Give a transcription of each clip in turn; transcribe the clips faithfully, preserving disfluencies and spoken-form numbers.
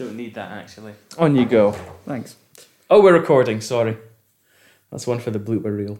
don't need that, actually. On you go. Thanks. Oh, we're recording, sorry. That's one for the blooper reel.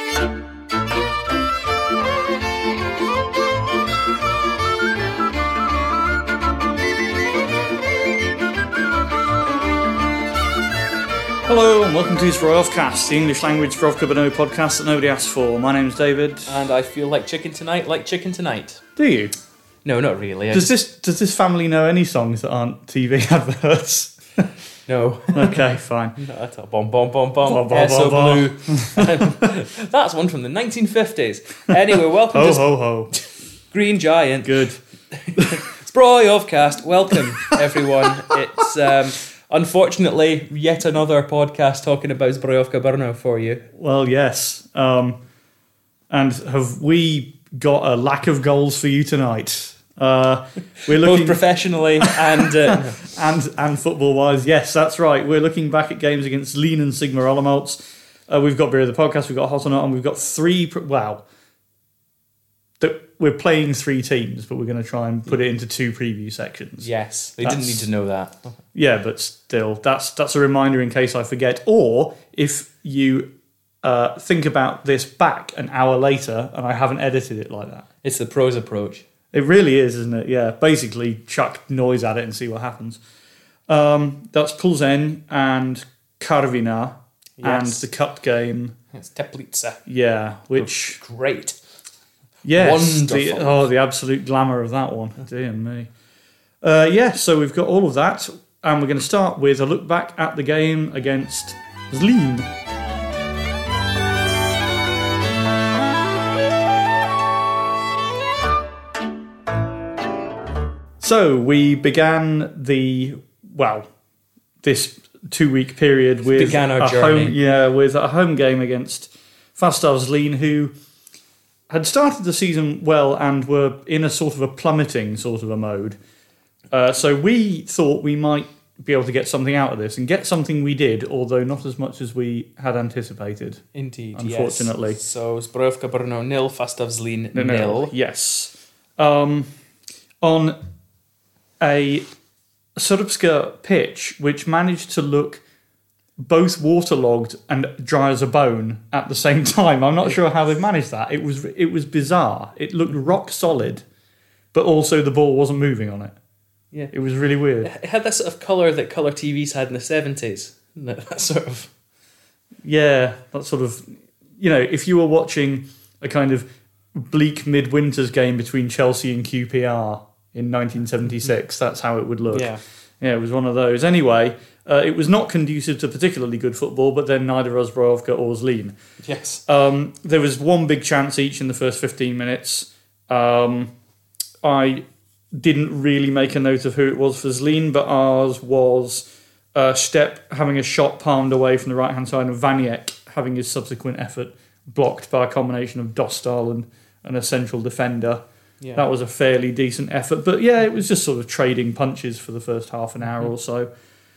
Hello and welcome to Zbrojovcast, the English language Zbrojovka Brno podcast that nobody asked for. My name's David. And I feel like chicken tonight, like chicken tonight. Do you? No, not really. I Does just- this does this family know any songs that aren't T V adverts? No. Okay, fine. That's a bomb, bomb, bomb, bomb. Bom, bom, S O bom, Blue. That's one from the nineteen fifties. Anyway, welcome Ho to ho ho. Green Giant. Good. Zbrojovcast. Welcome, everyone. It's um, unfortunately yet another podcast talking about Zbrojovka Brno for you. Well, yes. Um, and have we got a lack of goals for you tonight? Uh, we're looking Both professionally and uh, and and football wise, yes, that's right. We're looking back at games against Lean and Sigma Olomouc. Uh, we've got Beer of the Podcast, we've got Hot or Not, and we've got three. Pr- wow, that we're playing three teams, but we're going to try and put it into two preview sections. yes, they That's- didn't need to know that. Yeah, but still, that's that's a reminder in case I forget, or if you uh, think about this back an hour later and I haven't edited it like that. It's the pros approach. It really is, isn't it? Yeah, basically chuck noise at it and see what happens. Um, that's Plzeň and Karviná and Yes. the cup game. It's Teplice. Yeah, which Great. yes, the, Wonderful. oh, the absolute glamour of that one. Dear me. Uh, yeah, so we've got all of that, and we're going to start with a look back at the game against Zlín. So we began the well, this two-week period with Began our a journey. home, yeah, with a home game against Fastar Zlín, who had started the season well and were in a sort of a plummeting sort of a mode. Uh, so we thought we might be able to get something out of this, and get something we did, although not as much as we had anticipated. Indeed, Unfortunately. yes. So Zbrojovka Brno nil, Fastav Zlín nil. Yes. Um, on a Srbska pitch, which managed to look both waterlogged and dry as a bone at the same time. I'm not sure how they've managed that. It was it was bizarre. It looked rock solid, but also the ball wasn't moving on it. Yeah. It was really weird. It had that sort of colour that colour T Vs had in the seventies. That, that sort of... Yeah, that sort of, you know, if you were watching a kind of bleak midwinters game between Chelsea and Q P R in nineteen seventy-six, that's how it would look. Yeah. Yeah, it was one of those. Anyway, uh, it was not conducive to particularly good football, but then neither was Zbrojovka or Zlín. Yes. Um, there was one big chance each in the first fifteen minutes. Um, I didn't really make a note of who it was for Zlín, but ours was uh, Stepp having a shot palmed away from the right-hand side and Vaniek having his subsequent effort blocked by a combination of Dostal and, and a central defender. Yeah. That was a fairly decent effort. But yeah, it was just sort of trading punches for the first half an hour or so.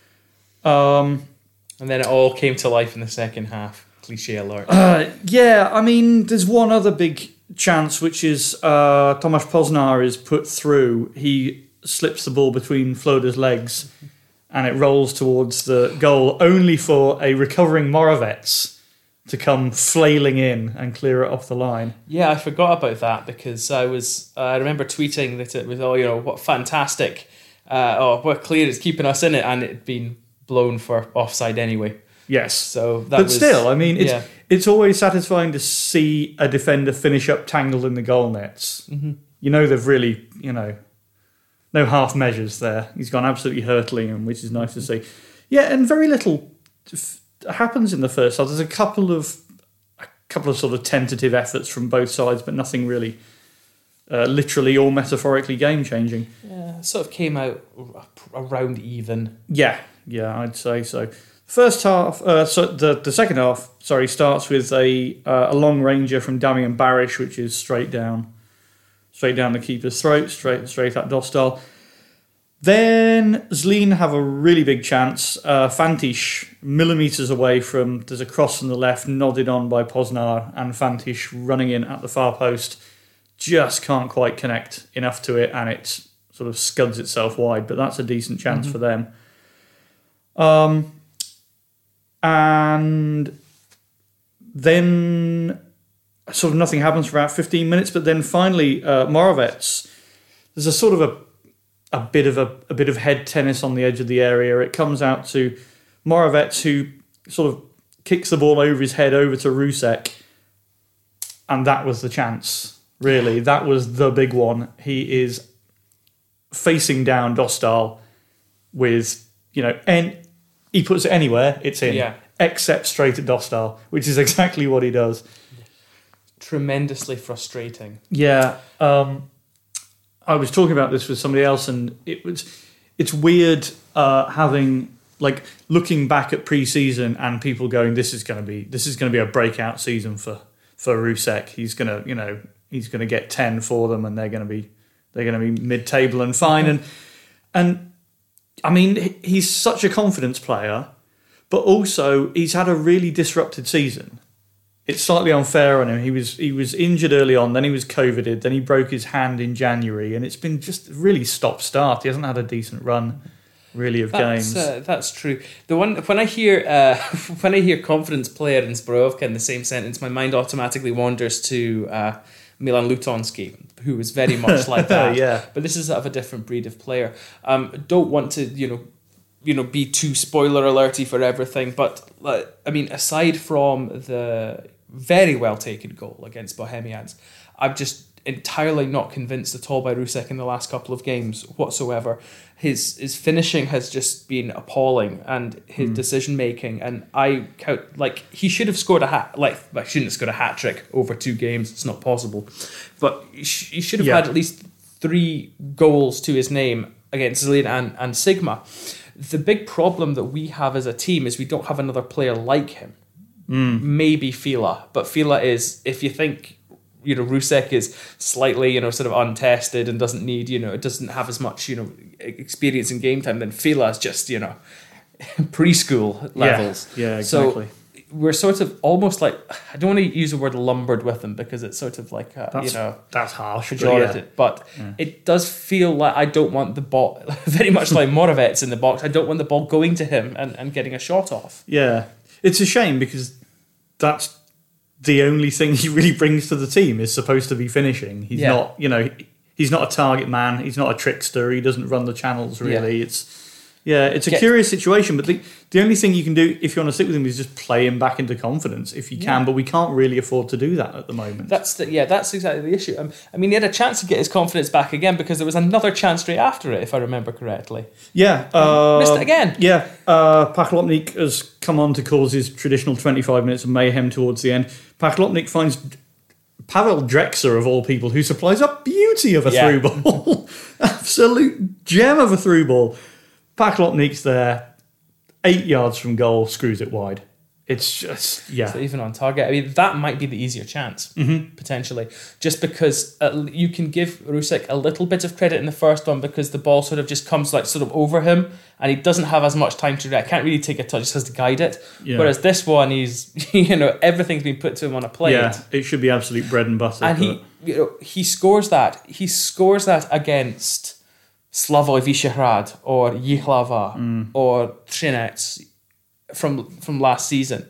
Um, And then it all came to life in the second half. Cliche alert. uh, yeah, I mean, there's one other big chance, which is uh, Tomáš Poznar is put through. He slips the ball between Floda's legs and it rolls towards the goal, only for a recovering Moravec to come flailing in and clear it off the line. Yeah, I forgot about that because I was. Uh, I remember tweeting that it was, oh, you know, what fantastic. Uh, oh, what clear is keeping us in it, and it had been blown for offside anyway. Yes. So that But was, still, I mean, it's yeah. it's always satisfying to see a defender finish up tangled in the goal nets. Mm-hmm. You know, they've really, you know, no half measures there. He's gone absolutely hurtling him, which is nice to see. Yeah, and very little f- happens in the first half. There's a couple of a couple of sort of tentative efforts from both sides, but nothing really uh, literally or metaphorically game changing. Yeah, it sort of came out around even. Yeah, yeah, I'd say so. First half, uh, so the the second half, sorry, starts with a uh, a long ranger from Damian Barish, which is straight down, straight down the keeper's throat, straight straight at Dostal. Then Zlín have a really big chance. Uh, Fantish, millimetres away from, there's a cross on the left, nodded on by Poznar, and Fantish running in at the far post, just can't quite connect enough to it, and it sort of scuds itself wide, but that's a decent chance Mm-hmm. for them. Um, and then sort of nothing happens for about fifteen minutes, but then finally uh, Moravec, there's a sort of a a bit of a, a bit of head tennis on the edge of the area. It comes out to Moravec, who sort of kicks the ball over his head over to Rusek, and that was the chance, really. That was the big one. He is facing down Dostal with, you know, and he puts it anywhere, it's in, Yeah. except straight at Dostal, which is exactly what he does. Tremendously frustrating. Yeah, um, I was talking about this with somebody else, and it was it's weird uh, having like looking back at pre-season and people going, "This is going to be this is going to be a breakout season for for Rusek. He's going to you know he's going to get ten for them, and they're going to be they're going to be mid-table and fine." And and I mean, he's such a confidence player, but also he's had a really disrupted season. It's slightly unfair on him. He was he was injured early on, then he was COVIDed, then he broke his hand in January, and it's been just really stop-start. He hasn't had a decent run, really, of That's, games. Uh, that's true. The one when I hear uh, when I hear confidence player and Zbrojovka in the same sentence, my mind automatically wanders to uh, Milan Lutonski, who was very much like that. Yeah. But this is sort of a different breed of player. Um, don't want to you know. you know, be too spoiler alerty for everything. But, uh, I mean, aside from the very well taken goal against Bohemians, I'm just entirely not convinced at all by Rusek in the last couple of games whatsoever. His his finishing has just been appalling, and his mm. decision making. And I count, like, he should have scored a hat, like, I shouldn't have scored a hat trick over two games. It's not possible. But he, sh- he should have yeah. had at least three goals to his name against Zlin and, and Sigma. The big problem that we have as a team is we don't have another player like him. Mm. Maybe Fila, but Fila is, if you think, you know, Rusek is slightly, you know, sort of untested and doesn't need, you know, it doesn't have as much, you know, experience in game time, then Fila is just, you know, preschool levels. Yeah, yeah, exactly. So we're sort of almost like, I don't want to use the word lumbered with him because it's sort of like, a, that's, you know, that's harsh. pejorative, But, yeah. but yeah. it does feel like I don't want the ball, very much like Moravec in the box, I don't want the ball going to him and, and getting a shot off. Yeah, it's a shame because that's the only thing he really brings to the team is supposed to be finishing. He's Yeah. not, you know, he's not a target man. He's not a trickster. He doesn't run the channels really. Yeah. It's yeah, it's a Get, curious situation. But the the only thing you can do if you want to stick with him is just play him back into confidence if you can. Yeah. But we can't really afford to do that at the moment. That's the, yeah, that's exactly the issue. Um, I mean, he had a chance to get his confidence back again because there was another chance straight after it, if I remember correctly. Yeah, uh, missed it again. Yeah, uh, Paklopnik has come on to cause his traditional twenty-five minutes of mayhem towards the end. Paklopnik finds Pavel Drexler, of all people, who supplies a beauty of a Yeah. through ball. Absolute gem of a through ball. Paklopnik's there, eight yards from goal, screws it wide. It's just, yeah. So even on target, I mean, that might be the easier chance, Mm-hmm. potentially. Just because uh, you can give Rusek a little bit of credit in the first one because the ball sort of just comes like sort of over him and he doesn't have as much time to react. Can't really take a touch, just has to guide it. Yeah. Whereas this one, he's, you know, everything's been put to him on a plate. Yeah, it should be absolute bread and butter. And but he, you know, he scores that. He scores that against Slavoj Vyšehrad or Jihlava Mm. or Třinec from from last season.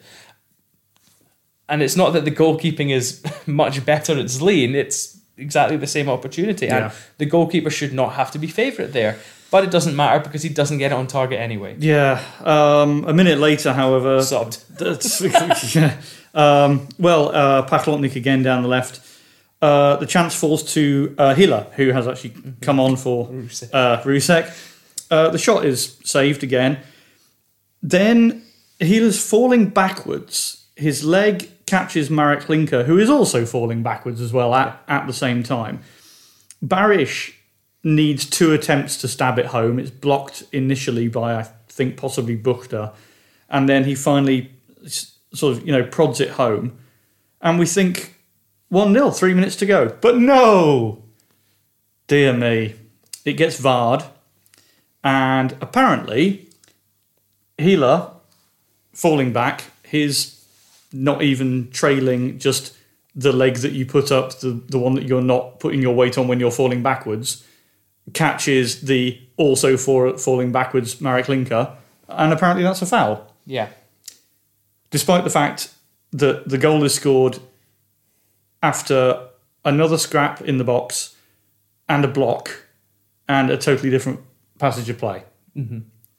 And it's not that the goalkeeping is much better at Zlin, it's exactly the same opportunity. Yeah. And the goalkeeper should not have to be favourite there. But it doesn't matter because he doesn't get it on target anyway. Yeah, um, a minute later, however... Sobbed. That's, yeah. Um, well, uh, Paklopnik again down the left. Uh, the chance falls to uh, Hila, who has actually come on for Rusek. uh, Rusek. Uh, the shot is saved again. Then Hila's falling backwards. His leg catches Marek Hlinka, who is also falling backwards as well at, at the same time. Barish needs two attempts to stab it home. It's blocked initially by, I think, possibly Buchta. And then he finally sort of, you know, prods it home. And we think... one nil, three minutes to go. But no! Dear me. It gets V A R'd. And apparently, Hila, falling back, his not even trailing just the leg that you put up, the, the one that you're not putting your weight on when you're falling backwards, catches the also for falling backwards Marek Hlinka and apparently that's a foul. Yeah. Despite the fact that the goal is scored after another scrap in the box and a block and a totally different passage of play. Mm-hmm.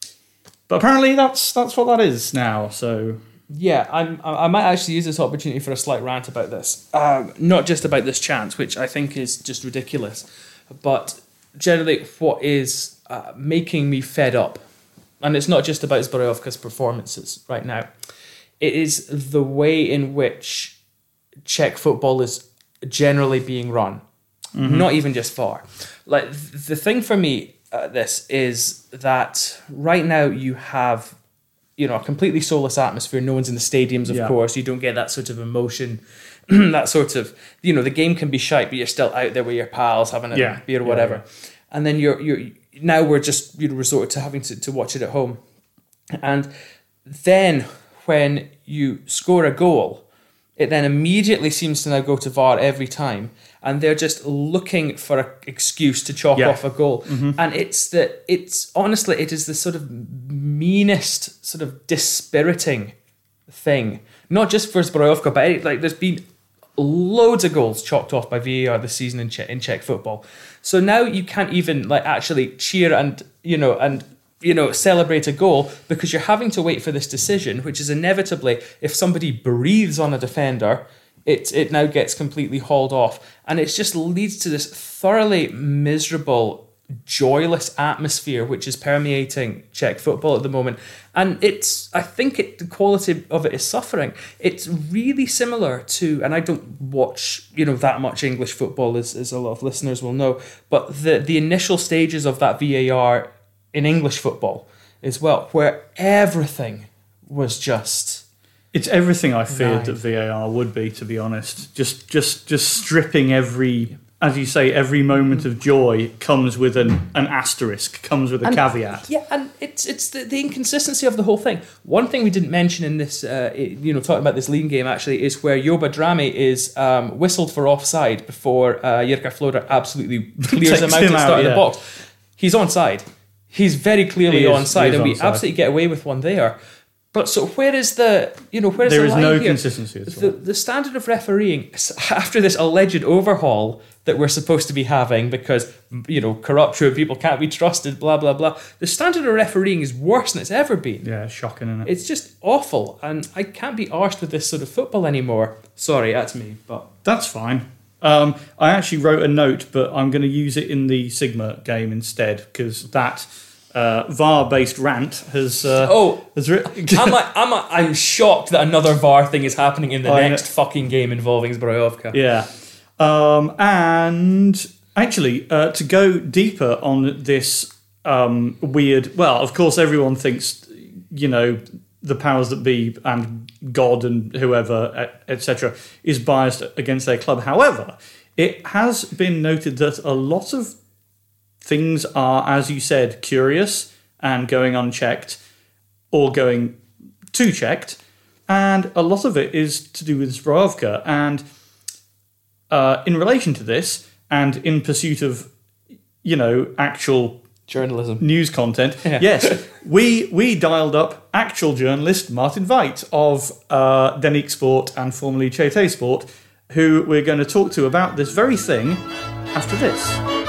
But apparently that's that's what that is now, so... Yeah, I'm, I might actually use this opportunity for a slight rant about this. Um, not just about this chance, which I think is just ridiculous, but generally what is uh, making me fed up, and it's not just about Zbrojovka's performances right now, it is the way in which Czech football is generally being run. Mm-hmm. Not even just V A R. Like, the thing for me, uh, this is that right now you have... you know, a completely soulless atmosphere. No one's in the stadiums, of yeah. course. You don't get that sort of emotion, that sort of, you know, the game can be shite, but you're still out there with your pals having a yeah. beer or whatever. Yeah, yeah. And then you're, you're, now we're just, you know, resorted to having to, to watch it at home. And then when you score a goal, it then immediately seems to now go to V A R every time. And they're just looking for an excuse to chalk yeah. off a goal. Mm-hmm. And it's the, it's honestly, it is the sort of meanest, sort of dispiriting thing. Not just for Zbrojovka, but any, like there's been loads of goals chalked off by V A R this season in Czech, in Czech football. So now you can't even like actually cheer and, you know, and you know, celebrate a goal because you're having to wait for this decision, which is inevitably, if somebody breathes on a defender, it it now gets completely hauled off. And it just leads to this thoroughly miserable, joyless atmosphere which is permeating Czech football at the moment. And it's, I think it, the quality of it is suffering. It's really similar to, and I don't watch, you know, that much English football as, as a lot of listeners will know, but the, the initial stages of that V A R in English football as well, where everything was just... It's everything I feared Nine. that V A R would be, to be honest. Just just, just stripping every, as you say, every moment of joy comes with an, an asterisk, comes with a and, caveat. Yeah, and it's it's the, the inconsistency of the whole thing. One thing we didn't mention in this, uh, you know, talking about this league game actually, is where Joba Drami is um, whistled for offside before uh, Jirka Flora absolutely clears him out at the start out, of yeah. the box. He's onside. He's very clearly He is- onside, he is and we onside. absolutely get away with one there. But so where is the, you know, where is There the is line no here? consistency at The, all. the standard of refereeing, after this alleged overhaul that we're supposed to be having because, you know, corruption, people can't be trusted, blah, blah, blah. The standard of refereeing is worse than it's ever been. Yeah, shocking, isn't it? It's just awful, and I can't be arsed with this sort of football anymore. Sorry, that's me, but... That's fine. Um, I actually wrote a note, but I'm going to use it in the Sigma game instead, because that... Uh, V A R-based rant has uh, Oh, has ri- I'm, like, I'm, like, I'm shocked that another V A R thing is happening in the I next know. fucking game involving Zbrojovka. Yeah. Um, and actually, uh, to go deeper on this um, weird... Well, of course, everyone thinks, you know, the powers that be and God and whoever, et cetera, is biased against their club. However, it has been noted that a lot of things are, as you said, curious and going unchecked or going too checked. And a lot of it is to do with Zbrojovka. And uh, in relation to this, and in pursuit of, you know, actual Journalism. news content, Yeah. yes, we we dialed up actual journalist Martin Veit of uh, Denik Sport and formerly Čete Sport, who we're going to talk to about this very thing after this.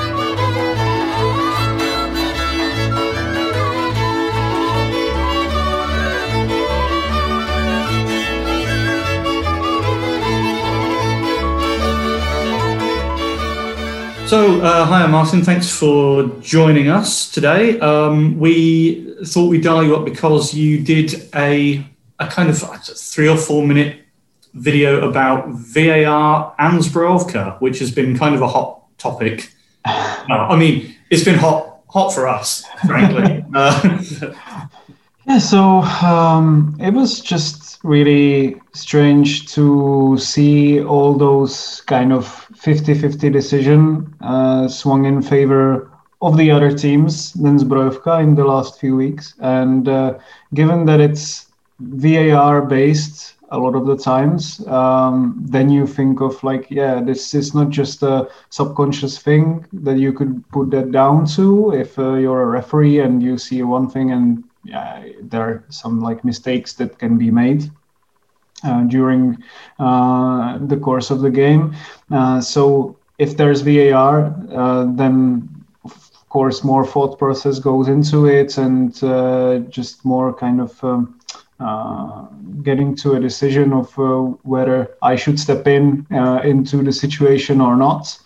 So, uh, hi, Martin. Thanks for joining us today. Um, we thought we'd dial you up because you did a a kind of three or four minute video about V A R and Zbrojovka, which has been kind of a hot topic. No, I mean, it's been hot hot for us, frankly. uh, Yeah, so um, it was just really strange to see all those kind of fifty-fifty decision uh, swung in favor of the other teams than Zbrojovka in the last few weeks. And uh, given that it's V A R based a lot of the times, um, then you think of like, yeah, this is not just a subconscious thing that you could put that down to if uh, you're a referee and you see one thing and yeah, there are some like mistakes that can be made uh, during uh, the course of the game. Uh, so if there's V A R, uh, then of course more thought process goes into it, and uh, just more kind of um, uh, getting to a decision of uh, whether I should step in uh, into the situation or not.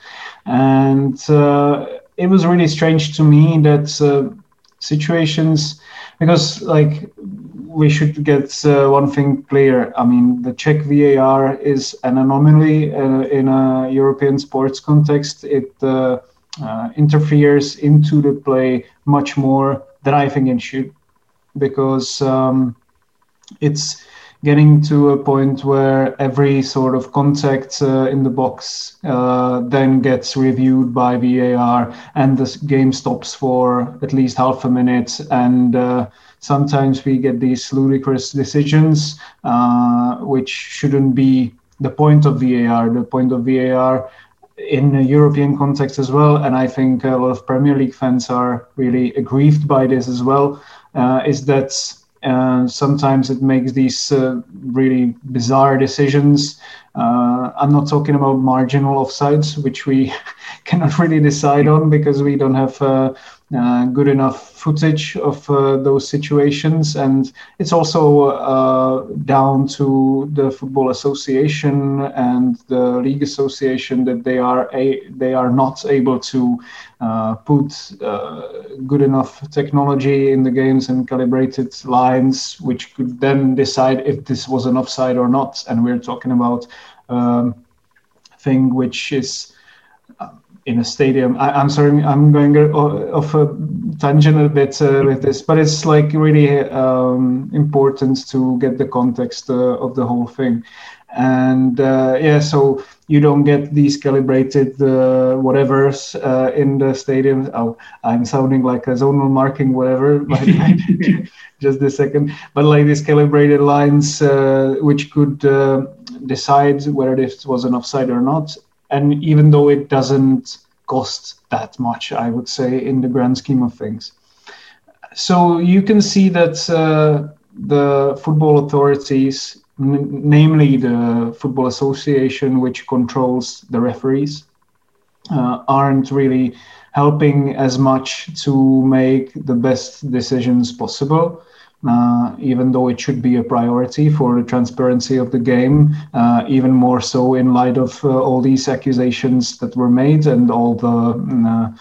And uh, it was really strange to me that uh, situations, because like we should get uh, one thing clear. I mean, the Czech V A R is an anomaly uh, in a European sports context. It uh, uh, interferes into the play much more than I think it should, because um, it's getting to a point where every sort of contact uh, in the box uh, then gets reviewed by V A R, and the game stops for at least half a minute. And uh, sometimes we get these ludicrous decisions, uh, which shouldn't be the point of V A R. The point of V A R in a European context as well, and I think a lot of Premier League fans are really aggrieved by this as well, uh, is that Uh, sometimes it makes these uh, really bizarre decisions. Uh, I'm not talking about marginal offsides, which we cannot really decide on because we don't have uh, uh, good enough footage of uh, those situations. And it's also uh, down to the Football Association and the League Association that they are a, they are not able to uh, put uh, good enough technology in the games and calibrated lines, which could then decide if this was an offside or not. And we're talking about um, thing which is uh, in a stadium. I, I'm sorry, I'm going off a tangent a bit uh, with this, but it's like really um, important to get the context uh, of the whole thing. And uh, yeah, so you don't get these calibrated uh, whatevers uh, in the stadium. Oh, I'm sounding like a zonal marking whatever, but just a second. But like these calibrated lines, uh, which could uh, decide whether this was an offside or not. And even though it doesn't cost that much, I would say, in the grand scheme of things. So you can see that uh, the football authorities, n- namely the Football Association, which controls the referees, uh, aren't really helping as much to make the best decisions possible. Uh, even though it should be a priority for the transparency of the game, uh, even more so in light of uh, all these accusations that were made and all the uh,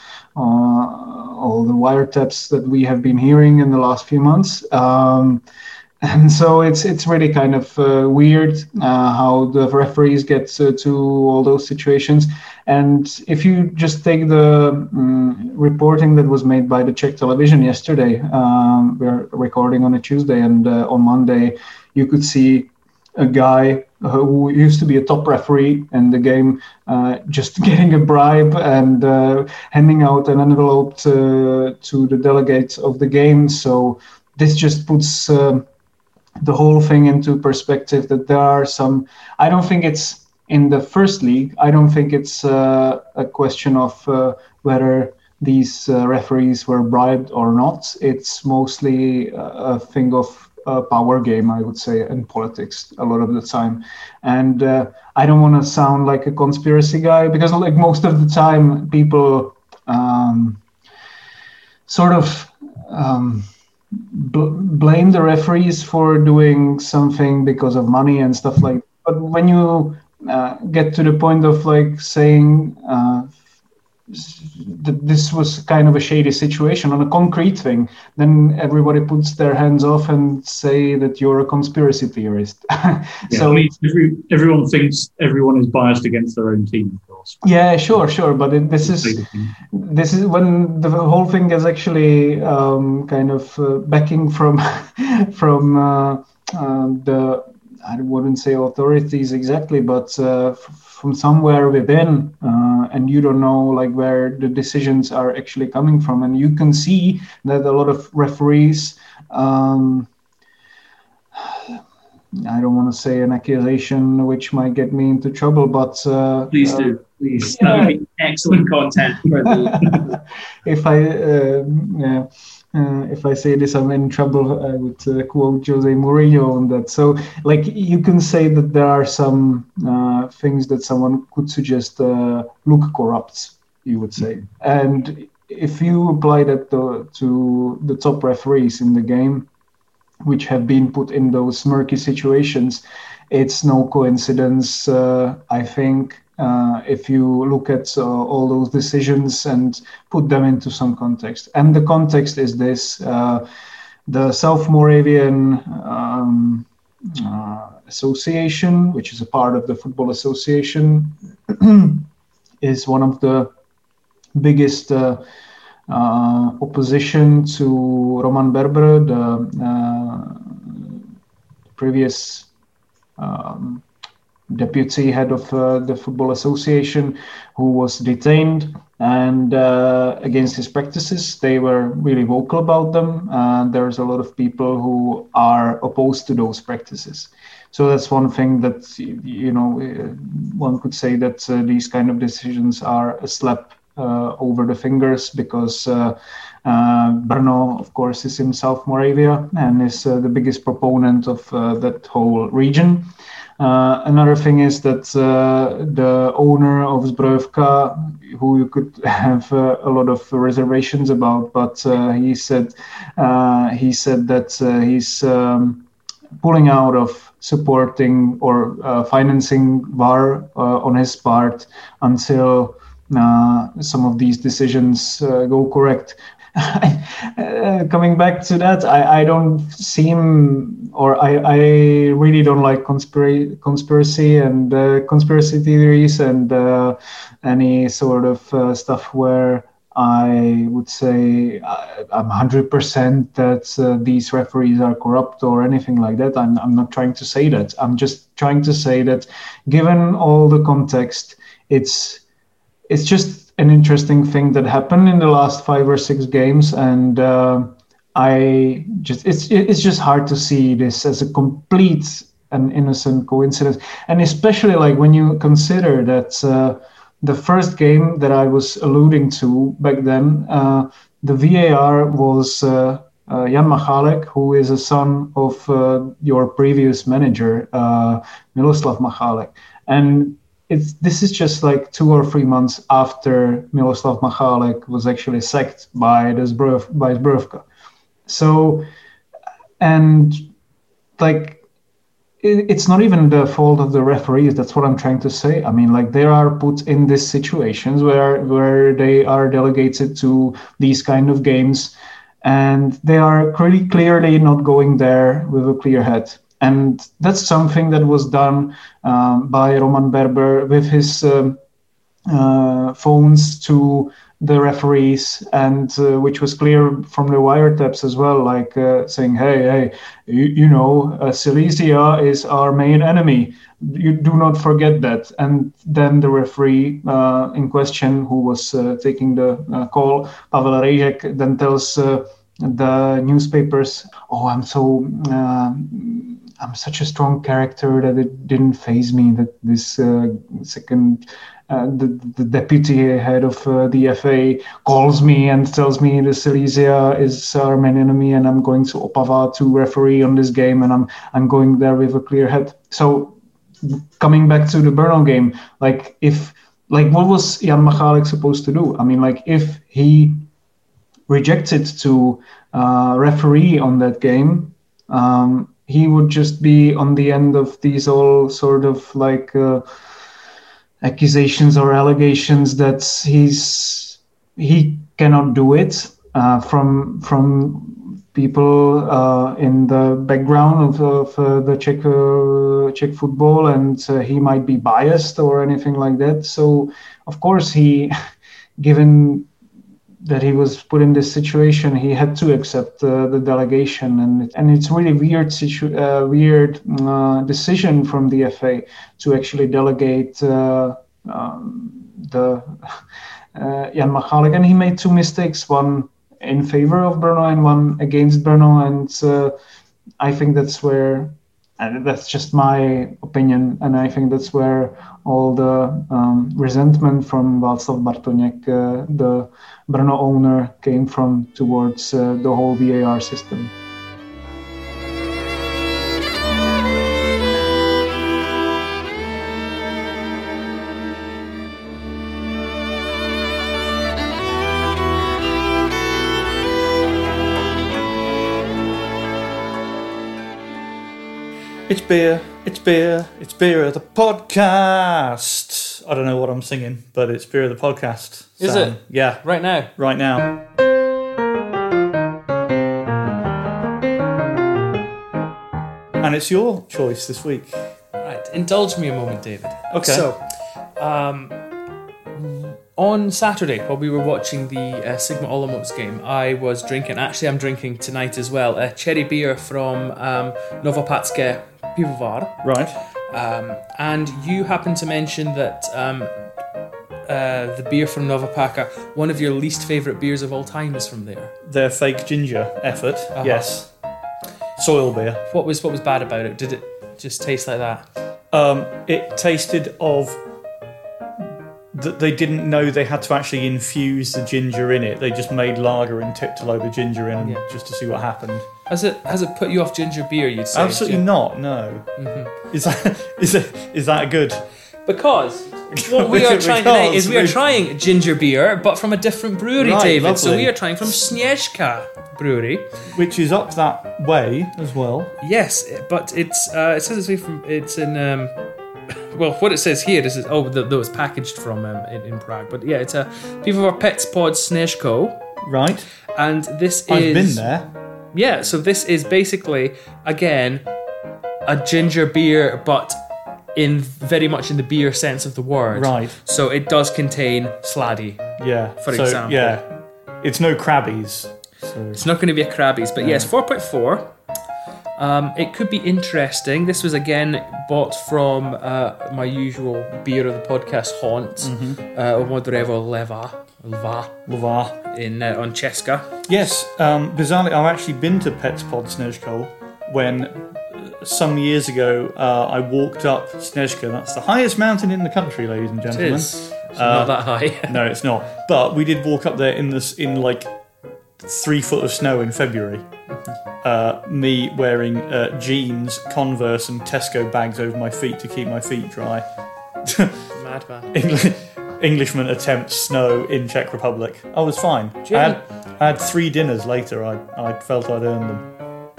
uh, all the wiretaps that we have been hearing in the last few months. Um, and so it's it's really kind of uh, weird uh, how the referees get to, to all those situations. And if you just take the um, reporting that was made by the Czech television yesterday, um, we're recording on a Tuesday, and uh, on Monday, you could see a guy who used to be a top referee in the game uh, just getting a bribe and uh, handing out an envelope to, to the delegates of the game. So this just puts uh, the whole thing into perspective, that there are some, I don't think it's, in the first league, I don't think it's uh, a question of uh, whether these uh, referees were bribed or not. It's mostly a thing of a power game, I would say, and politics a lot of the time. And uh, I don't want to sound like a conspiracy guy, because like most of the time people um, sort of um, bl- blame the referees for doing something because of money and stuff like that. But when you Uh, get to the point of like saying uh, that this was kind of a shady situation on a concrete thing, then everybody puts their hands off and say that you're a conspiracy theorist. Yeah, so I mean, every, everyone thinks everyone is biased against their own team, of course. Yeah, sure, sure. But it, this is this is when the whole thing is actually um, kind of uh, backing from from uh, uh, the. I wouldn't say authorities exactly, but uh, f- from somewhere within, uh, and you don't know like where the decisions are actually coming from. And you can see that a lot of referees, um, I don't want to say an accusation which might get me into trouble, but uh, please uh, do, please. That would be excellent content for the. If I, uh, yeah. Uh, if I say this, I'm in trouble. I would uh, quote Jose Mourinho on that. So, like, you can say that there are some uh, things that someone could suggest uh, look corrupt, you would say. And if you apply that to, to the top referees in the game, which have been put in those murky situations, it's no coincidence, uh, I think, uh, if you look at uh, all those decisions and put them into some context. And the context is this, uh, the South Moravian um, uh, Association, which is a part of the Football Association, is one of the biggest uh, uh, opposition to Roman Berber, the uh, previous um, deputy head of uh, the Football Association, who was detained, and uh, against his practices. They were really vocal about them. And there's a lot of people who are opposed to those practices. So that's one thing that, you know, one could say that uh, these kind of decisions are a slap uh, over the fingers, because uh, uh, Brno, of course, is in South Moravia and is uh, the biggest proponent of uh, that whole region. Uh, another thing is that uh, the owner of Zbrojovka, who you could have uh, a lot of reservations about, but uh, he said uh, he said that uh, he's um, pulling out of supporting or uh, financing V A R uh, on his part until uh, some of these decisions uh, go correct. uh, coming back to that, I, I don't seem, or I, I really don't like conspiracy, conspiracy and uh, conspiracy theories and uh, any sort of uh, stuff where I would say I, I'm one hundred percent that uh, these referees are corrupt or anything like that. I'm, I'm not trying to say that. I'm just trying to say that given all the context, it's it's just an interesting thing that happened in the last five or six games, and uh, I just it's it's just hard to see this as a complete and innocent coincidence, and especially like when you consider that uh, the first game that I was alluding to back then, uh, the V A R was uh, uh, Jan Machalek, who is a son of uh, your previous manager, uh, Miloslav Machalek, and It's, this is just like two or three months after Miloslav Machalek was actually sacked by the Zbrojov, by Zbrojovka. So, and like, it, it's not even the fault of the referees. That's what I'm trying to say. I mean, like, they are put in these situations where where they are delegated to these kind of games, and they are pretty clearly not going there with a clear head. And that's something that was done um, by Roman Berber with his um, uh, phones to the referees, and uh, which was clear from the wiretaps as well, like uh, saying, hey, hey, you, you know, uh, Silesia is our main enemy. You do not forget that. And then the referee uh, in question, who was uh, taking the uh, call, Pavel Rejek, then tells uh, the newspapers, oh, I'm so... Uh, I'm such a strong character that it didn't faze me that this uh, second, uh, the, the deputy head of uh, the F A calls me and tells me the Silesia is our main enemy, and I'm going to Opava to referee on this game, and I'm I'm going there with a clear head. So coming back to the Brno game, like if like what was Jan Machalek supposed to do? I mean, like if he rejected to uh, referee on that game, um, he would just be on the end of these all sort of like uh, accusations or allegations that he's he cannot do it uh, from from people uh, in the background of, of uh, the Czech uh, Czech football, and uh, he might be biased or anything like that. So of course he, given that he was put in this situation, he had to accept uh, the delegation, and and it's really weird situ- uh, weird uh, decision from the F A to actually delegate uh, um, the uh, Jan Machalek, and he made two mistakes, one in favor of Brno and one against Brno, and uh, I think that's where and that's just my opinion, and I think that's where all the um, resentment from Václav Bartoněk, uh, the Brno owner, came from towards uh, the whole V A R system. It's beer, it's beer, it's beer, the podcast. I don't know what I'm singing, but it's beer, the podcast. Is Sam. it? Yeah. Right now? Right now. And it's your choice this week. Right. Indulge me a moment, David. Okay. So, um, on Saturday, while we were watching the uh, Sigma Olomouc game, I was drinking, actually I'm drinking tonight as well, a cherry beer from um, Novopatske Pivovar. Right. Um, and you happened to mention that um, uh, the beer from Novopaka, one of your least favourite beers of all time, is from there. Their fake ginger effort. Uh-huh. Yes. Soil beer. What was what was bad about it? Did it just taste like that? Um, it tasted of... That they didn't know they had to actually infuse the ginger in it. They just made lager and tipped a load of ginger in Yeah. just to see what happened. Has it has it put you off ginger beer, you'd say? Absolutely Jim? not. No. Mhm. Is that is that is that good? Because what we are Because trying today is we are we- trying ginger beer, but from a different brewery, Right, David. So lovely. we are trying from Snieżka Brewery. Which is up that way as well. Yes, but it's uh, it says it's way from it's in. Um, well, what it says here is it, oh, that was packaged from um, in, in Prague. But yeah, it's a Pivovar Pets Pod Snieżko, Right. and this is. I've been there. Yeah, so this is basically again a ginger beer, but in very much in the beer sense of the word. Right. So it does contain sladdy. Yeah. For so, example. Yeah. It's no Krabbies. So. It's not going to be a Krabbies, but No. yes, four point four. Um, it could be interesting. This was again bought from uh, my usual beer of the podcast haunt, Mm-hmm. uh, Modrevo Leva, Lva, Lavar. in uh, on Česka. Yes. Um, bizarrely, I've actually been to Pets Pod Snieżko when uh, some years ago uh, I walked up Snieżka. That's the highest mountain in the country, ladies and It gentlemen. is. It's Uh, not that high. No, it's not. But we did walk up there in this in like three foot of snow in February. Uh, me wearing uh, jeans, Converse, and Tesco bags over my feet to keep my feet dry. Madman. Engli- Englishman attempts snow in Czech Republic. I was fine. Do you I have had, I had three dinners later. I I felt I'd earned them.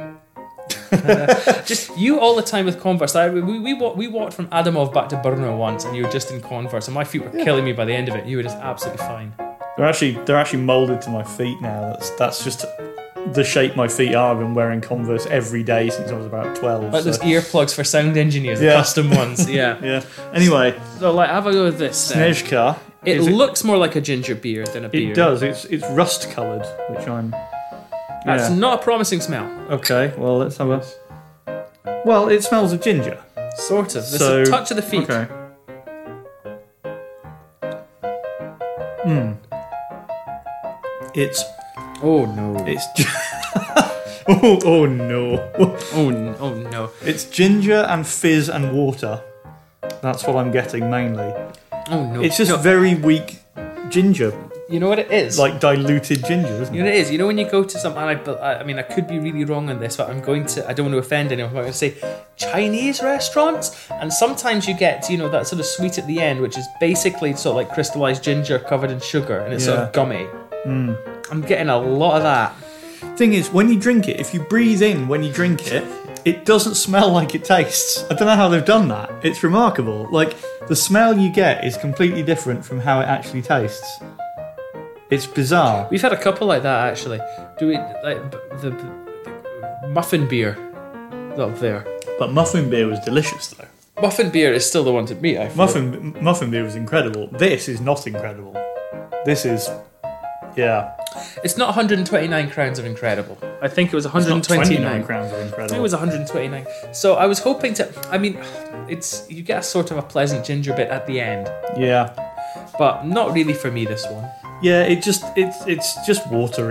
Just you all the time with Converse. I, we, we, wa- we walked from Adamov back to Brno once, and you were just in Converse, and my feet were killing me by the end of it. You were just absolutely fine. They're actually they're actually moulded to my feet now. That's that's just the shape my feet are. I've been wearing Converse every day since I was about twelve. Like so- those earplugs for sound engineers, the Yeah. custom ones. Yeah. Yeah. Anyway, So, like, have a go with this. then. Snieżka. It is looks more like a ginger beer than a beer. It does. It's it's rust coloured, which I'm. That's Yeah. not a promising smell. Okay. Well, let's have a. Well, it smells of ginger. Sort of. There's So a touch of the feet. Okay. Hmm. It's Oh no. it's. oh oh no. oh, n- oh no. It's ginger and fizz and water. That's what I'm getting mainly. Oh no. It's just No, very weak ginger, you know what it is? like diluted ginger, isn't You it? know what it is? You know when you go to some, and I, but I I mean, I could be really wrong on this, but I'm going to, I don't want to offend anyone, but I'm going to say Chinese restaurants, and sometimes you get, you know, that sort of sweet at the end, which is basically sort of like crystallized ginger covered in sugar, and it's sort of Yeah. gummy. I'm getting a lot of that. Thing is, when you drink it, if you breathe in when you drink it, it doesn't smell like it tastes. I don't know how they've done that. It's remarkable. Like, the smell you get is completely different from how it actually tastes. It's bizarre. We've had a couple like that actually. Do we like b- the, the muffin beer up there? But muffin beer was delicious, though. Muffin beer is still the one to beat. I feel. Muffin muffin beer was incredible. This is not incredible. This is, yeah. It's not one hundred twenty-nine crowns of incredible. I think it was one hundred It's not twenty-nine. twenty-nine crowns are I incredible. think it was one hundred twenty-nine. So I was hoping to. I mean, it's you get a sort of a pleasant ginger bit at the end, Yeah. but not really for me this one. Yeah, it just it's it's just watery.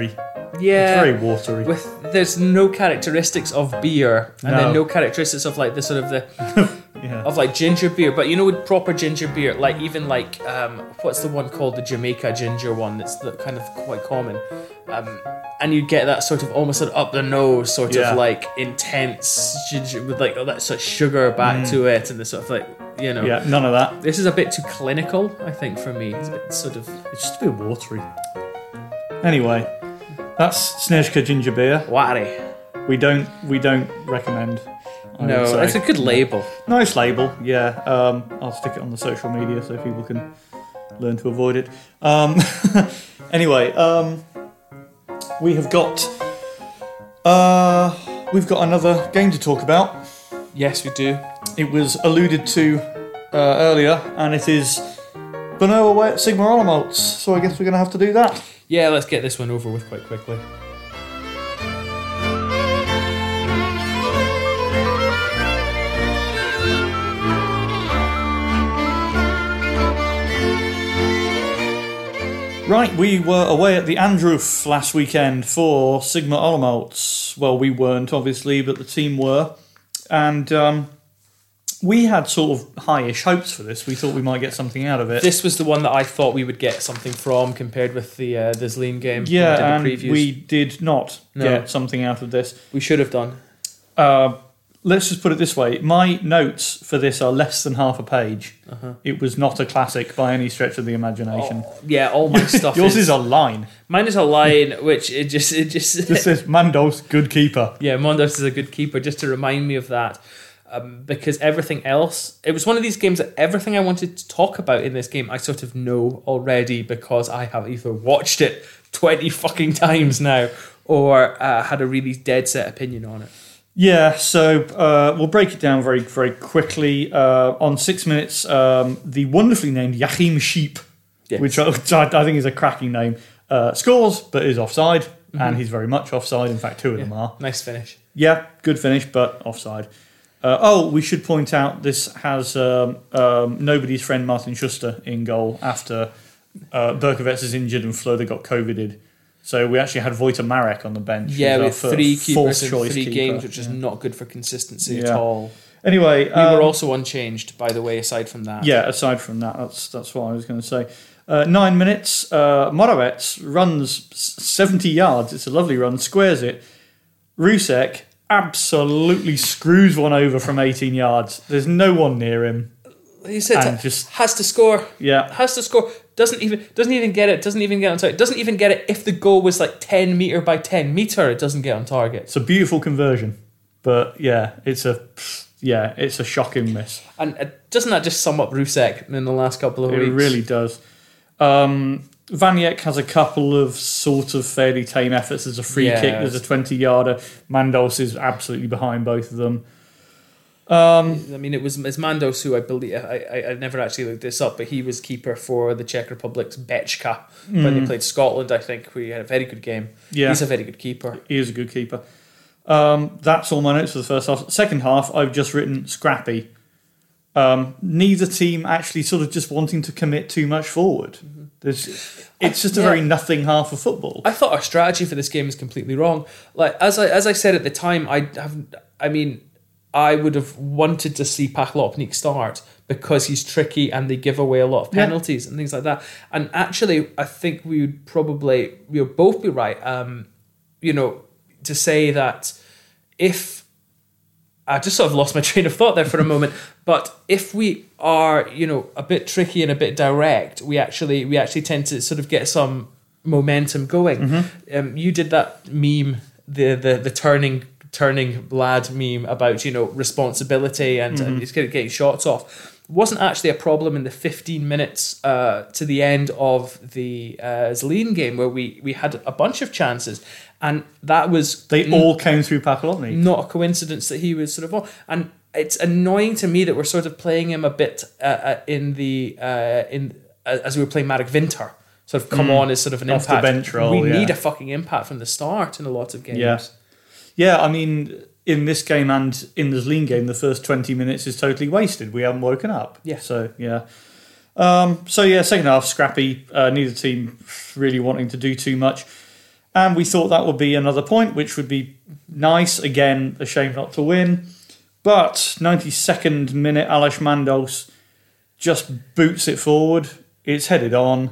Yeah, It's very watery. with there's no characteristics of beer, and No. then no characteristics of like the sort of the yeah. of like ginger beer. But you know, with proper ginger beer, like even like um, what's the one called, the Jamaica ginger one? That's the, kind of quite common, um, and you get that sort of almost an up the nose sort Yeah. of like intense ginger with like all that sort of sugar back Mm. to it, and the sort of like you know. Yeah, none of that. This is a bit too clinical, I think, for me. It's a bit sort of It's just a bit watery. Anyway, that's Snezhka ginger beer. watery. We don't we don't recommend. I would No, say. it's a good label. Nice label, yeah. Um, I'll stick it on the social media so people can learn to avoid it. Um, anyway, um, we have got uh, we've got another game to talk about. Yes, we do. It was alluded to uh, earlier, and it is Bono away at Sigma Olomouc. So I guess we're going to have to do that. Yeah, let's get this one over with quite quickly. Right, we were away at the Androof last weekend for Sigma Olomouc. Well, we weren't, obviously, but the team were. And um, we had sort of high-ish hopes for this. We thought we might get something out of it. This was the one that I thought we would get something from compared with the uh, the Zlin game. yeah, and we did the previews. we did not No. get something out of this. We should have done. Uh, let's just put it this way. My notes for this are less than half a page. Uh-huh. It was not a classic by any stretch of the imagination. Oh, yeah, all my stuff. Yours is, is a line. Mine is a line which it just it just. This says Mandos, good keeper. Yeah, Mondos is a good keeper, just to remind me of that. Um, because everything else, it was one of these games that everything I wanted to talk about in this game, I sort of know already because I have either watched it twenty fucking times now or uh, had a really dead set opinion on it. Yeah, so uh, we'll break it down very, very quickly. Uh, on six minutes, um, the wonderfully named Yachim Sheep, Yes. which, I, which I, I think is a cracking name, uh, scores but is offside, and he's very much offside. In fact, two of them are. Nice finish. Yeah, good finish, but offside. Uh, oh, we should point out this has um, um, nobody's friend Martin Schuster in goal after uh, Berkovets is injured and Flöder got COVIDed. So we actually had Vojta Marek on the bench. Yeah, who's our with fir- three fourth keepers in choice three keeper. games, which is Yeah. not good for consistency at Yeah. all. Anyway, We um, were also unchanged, by the way, aside from that. yeah. Aside from that, that's that's what I was going to say. Uh, nine minutes. Uh, Moravec runs s- seventy yards. It's a lovely run. Squares it. Rusek absolutely screws one over from eighteen yards. There's no one near him. He said And just- has to score. Yeah. Has to score. Doesn't even doesn't even get it. Doesn't even get on target. Doesn't even get it if the goal was like ten meter by ten meter. It doesn't get on target. It's a beautiful conversion, but yeah, it's a yeah, it's a shocking miss. And uh, doesn't that just sum up Rusek in the last couple of It weeks? really does. Um, Vaniek has a couple of sort of fairly tame efforts. There's a free Yeah. kick. There's a twenty yarder. Mandos is absolutely behind both of them. Um, I mean, it was it's Mandos who I believe I, I I never actually looked this up, but he was keeper for the Czech Republic's Bečka when they played Scotland. I think we had a very good game. Yeah. He's a very good keeper. he is a good keeper. Um, that's all my notes for the first half. Second half, I've just written scrappy. Um, neither team actually sort of just wanting to commit too much forward. There's, it's just a Yeah. very nothing half of football. I thought our strategy for this game is completely wrong. Like as I as I said at the time, I have I mean, I would have wanted to see Pachlopnik start because he's tricky and they give away a lot of Yeah. penalties and things like that. And actually, I think we would probably we would both be right. Um, you know, to say that if I just sort of lost my train of thought there for a moment. But if we are, you know, a bit tricky and a bit direct, we actually we actually tend to sort of get some momentum going. Mm-hmm. Um, you did that meme, the the the turning turning lad meme about, you know, responsibility and, Mm-hmm. and it's getting getting shots off. Wasn't actually a problem in the fifteen minutes uh, to the end of the uh, Zlin game where we we had a bunch of chances, and that was They all came through Pachlopnik. not a coincidence that he was sort of on. And it's annoying to me that we're sort of playing him a bit uh, uh, in the uh, in uh, as we were playing Marek Winter. Sort of come on as sort of an Off the impact. bench role, we yeah. need a fucking impact from the start in a lot of games. Yeah. Yeah, I mean, in this game and in the Zlin game, the first twenty minutes is totally wasted. We haven't woken up. Yeah. So, yeah. Um, so, yeah, second half, scrappy. Uh, neither team really wanting to do too much. And we thought that would be another point, which would be nice. Again, a shame not to win. But ninety-second minute, Aleš Mandos just boots it forward. It's headed on.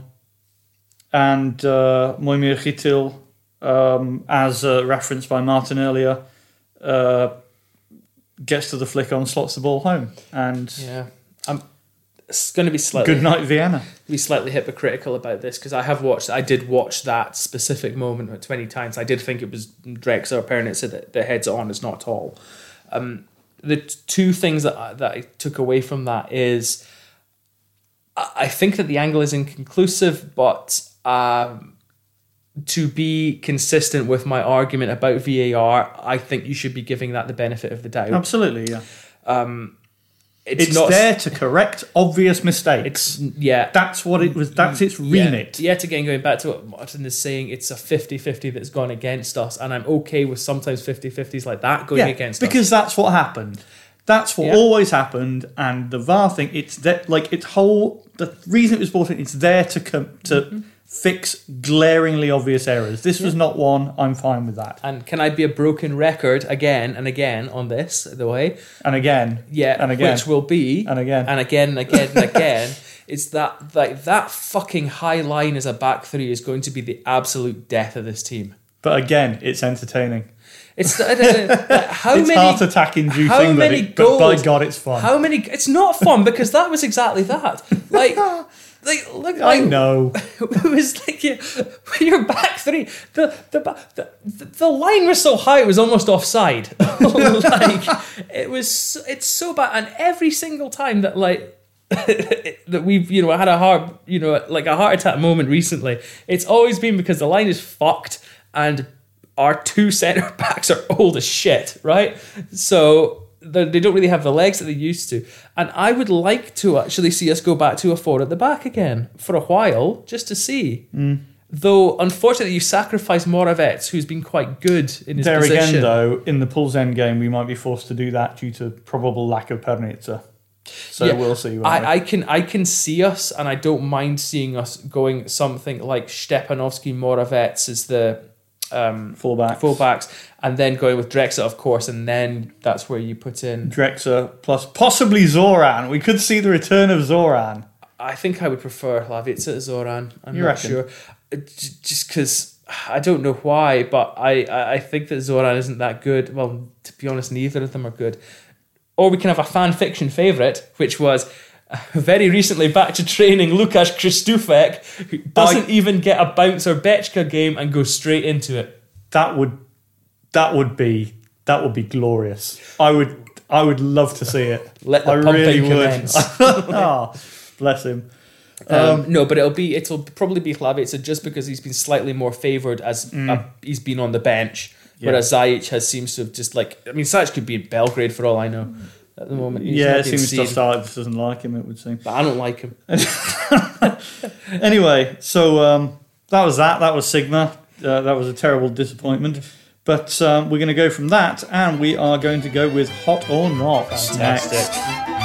And uh, Mojmír Chytil, um, as uh, referenced by Martin earlier, uh, gets to the flick on, slots the ball home. And yeah, I'm. It's going to be slightly good night, Vienna. Be slightly hypocritical about this because I have watched. I did watch that specific moment twenty times. I did think it was Drexler or Pernitzer that, that heads on. It's not at all. Um, the t- two things that I, that I took away from that is I, I think that the angle is inconclusive, but um, to be consistent with my argument about V A R, I think you should be giving that the benefit of the doubt. Absolutely, yeah. Um, It's, it's not there to correct obvious mistakes. It's yeah. That's what it was. That's its remit. Yet again, going back to what Martin is saying, it's a fifty-fifty that's gone against us, and I'm okay with sometimes fifty-fifties like that going yeah, against because us. that's what happened. That's what Yeah. always happened, and the V A R thing. It's that like its whole the reason it was brought in. It's there to com- to mm-hmm. fix glaringly obvious errors. This yeah. was not one. I'm fine with that. And can I be a broken record again and again on this, the way? And again. Yeah, and again. Which will be... And again. And again and again and again. It's that, like, that fucking high line as a back three is going to be the absolute death of this team. But again, it's entertaining. It's uh, like, how it's many heart attack inducing, how many but, it, goals, but by God, it's fun. How many? It's not fun because that was exactly that. Like, like look. I like, know. It was like you, when you're back three. The the, the the line was so high it was almost offside. Like it was. It's so bad, and every single time that like. that we've you know had a heart you know like a heart attack moment recently, it's always been because the line is fucked and our two centre backs are old as shit, right? So they don't really have the legs that they used to. And I would like to actually see us go back to a four at the back again for a while, just to see. Mm. Though, unfortunately, you sacrifice Moravec, who's been quite good in his there position. There again, though, in the Pulse End game, we might be forced to do that due to probable lack of Pernitzer. So yeah, we'll see. I, I can I can see us, and I don't mind seeing us going something like Stepanovsky, Moravec as the um, fullbacks. fullbacks, and then going with Drexler, of course, and then that's where you put in Drexler plus possibly Zoran. We could see the return of Zoran. I think I would prefer Lavica to Zoran. I'm you not reckon? sure, just because I don't know why, but I, I think that Zoran isn't that good. Well, to be honest, neither of them are good. Or we can have a fan fiction favourite, which was uh, very recently back to training Lukasz Krzysztofek, who doesn't I, even get a Bounce or Bechka game and goes straight into it. That would that would be that would be glorious. I would I would love to see it. Let the I pumping really would. commence. Oh, bless him. Um, um, no, but it'll be it'll probably be Hlavica just because he's been slightly more favoured as mm. a, he's been on the bench. Yeah. Whereas Zajic has seems to have just like I mean Zajic could be in Belgrade for all I know at the moment. He's yeah, it seems Dostal just doesn't like him. It would seem, but I don't like him. Anyway, so um, that was that. That was Sigma. Uh, that was a terrible disappointment. But um, we're going to go from that, and we are going to go with Hot or Not. Fantastic. Next.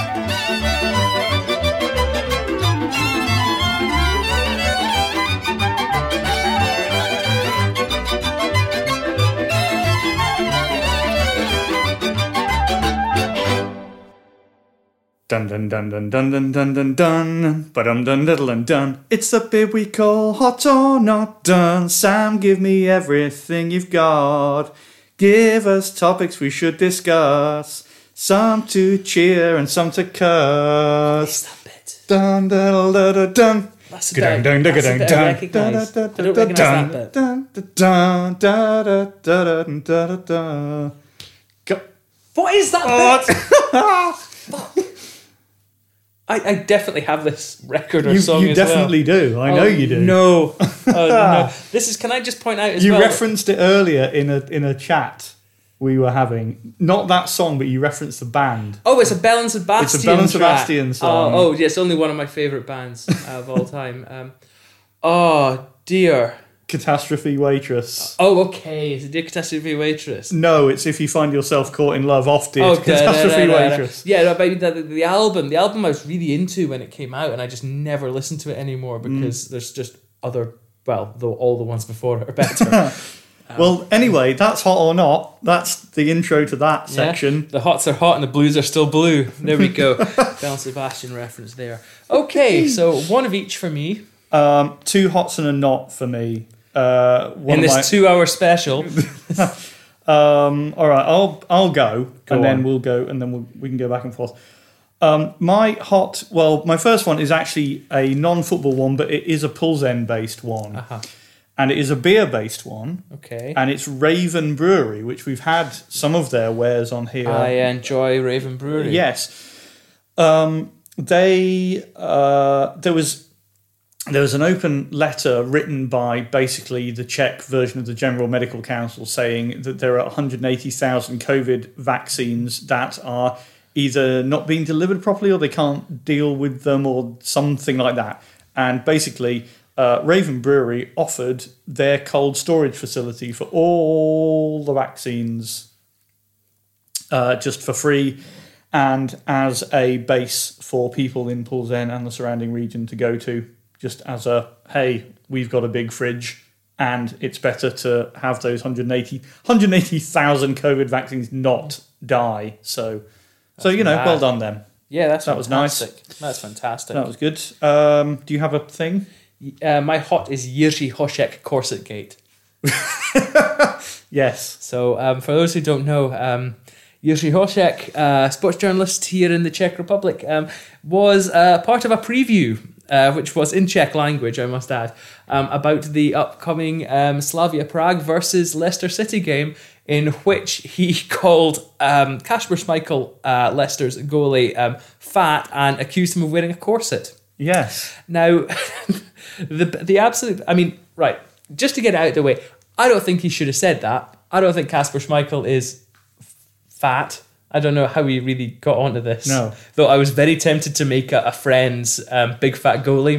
Dun dun dun dun dun dun dun dun dun ba dum dun dun dun dun. It's the bit we call Hot or Not Done. Sam, give me everything you've got. Give us topics we should discuss. Some to cheer and some to curse. What's that bit? Dun dun dun dun dun. That's a bit I don't recognise. I don't recognise that bit. Dun dun dun dun dun dun. What is that bit? I, I definitely have this record or you, song you as definitely well. do. I oh, know you do. No. Oh, no. This is. Can I just point out as you well? You referenced it earlier in a in a chat we were having. Not that song, but you referenced the band. Oh, it's a Bell and Sebastian. It's a Bell and Sebastian song. Oh, oh, yes, only one of my favourite bands of all time. Um, oh dear. Catastrophe Waitress. Oh, okay. Is it Dear Catastrophe Waitress? No, it's If You Find Yourself Caught in Love off Dear oh, Catastrophe da, da, da, da, Waitress. Yeah, no, but the, the, the album, the album I was really into when it came out, and I just never listened to it anymore because mm. there's just other Well, though all the ones before it are better. Well, anyway, that's hot or not. That's the intro to that section. Yeah, the hots are hot and the blues are still blue. There we go. Belle Sebastian reference there. Okay, so one of each for me. Um, two hots and a not for me. Uh, one In this my, two-hour special. um, all right, I'll I'll go, Go and on. then we'll go, and then we'll, we can go back and forth. Um, my hot, well, my first one is actually a non-football one, but it is a Pulsen-based one. Uh-huh. And it is a beer-based one. Okay. And it's Raven Brewery, which we've had some of their wares on here. I enjoy Raven Brewery. Yes. Um, they uh, there was there was an open letter written by basically the Czech version of the General Medical Council saying that there are one hundred eighty thousand COVID vaccines that are either not being delivered properly or they can't deal with them or something like that. And basically, uh, Raven Brewery offered their cold storage facility for all the vaccines uh, just for free and as a base for people in Pulsen and the surrounding region to go to, just as a, hey, we've got a big fridge and it's better to have those one hundred eighty, one hundred eighty thousand COVID vaccines not die. So, so you know, mad. well done them. Yeah, that's That was nice. fantastic. That's fantastic. That was good. Um, do you have a thing? Uh, my hot is Jiří Hošek Corset Gate. Yes. So, um, for those who don't know, um, Jiří Hošek, uh, sports journalist here in the Czech Republic, um, was uh, part of a preview, uh, which was in Czech language, I must add, um, about the upcoming um, Slavia Prague versus Leicester City game, in which he called um, Kasper Schmeichel, uh, Leicester's goalie, um, fat and accused him of wearing a corset. Yes. Now, the the absolute, I mean, right, just to get it out of the way, I don't think he should have said that. I don't think Kasper Schmeichel is f- fat. I don't know how he really got onto this. No. Though I was very tempted to make a, a friend's um, big fat goalie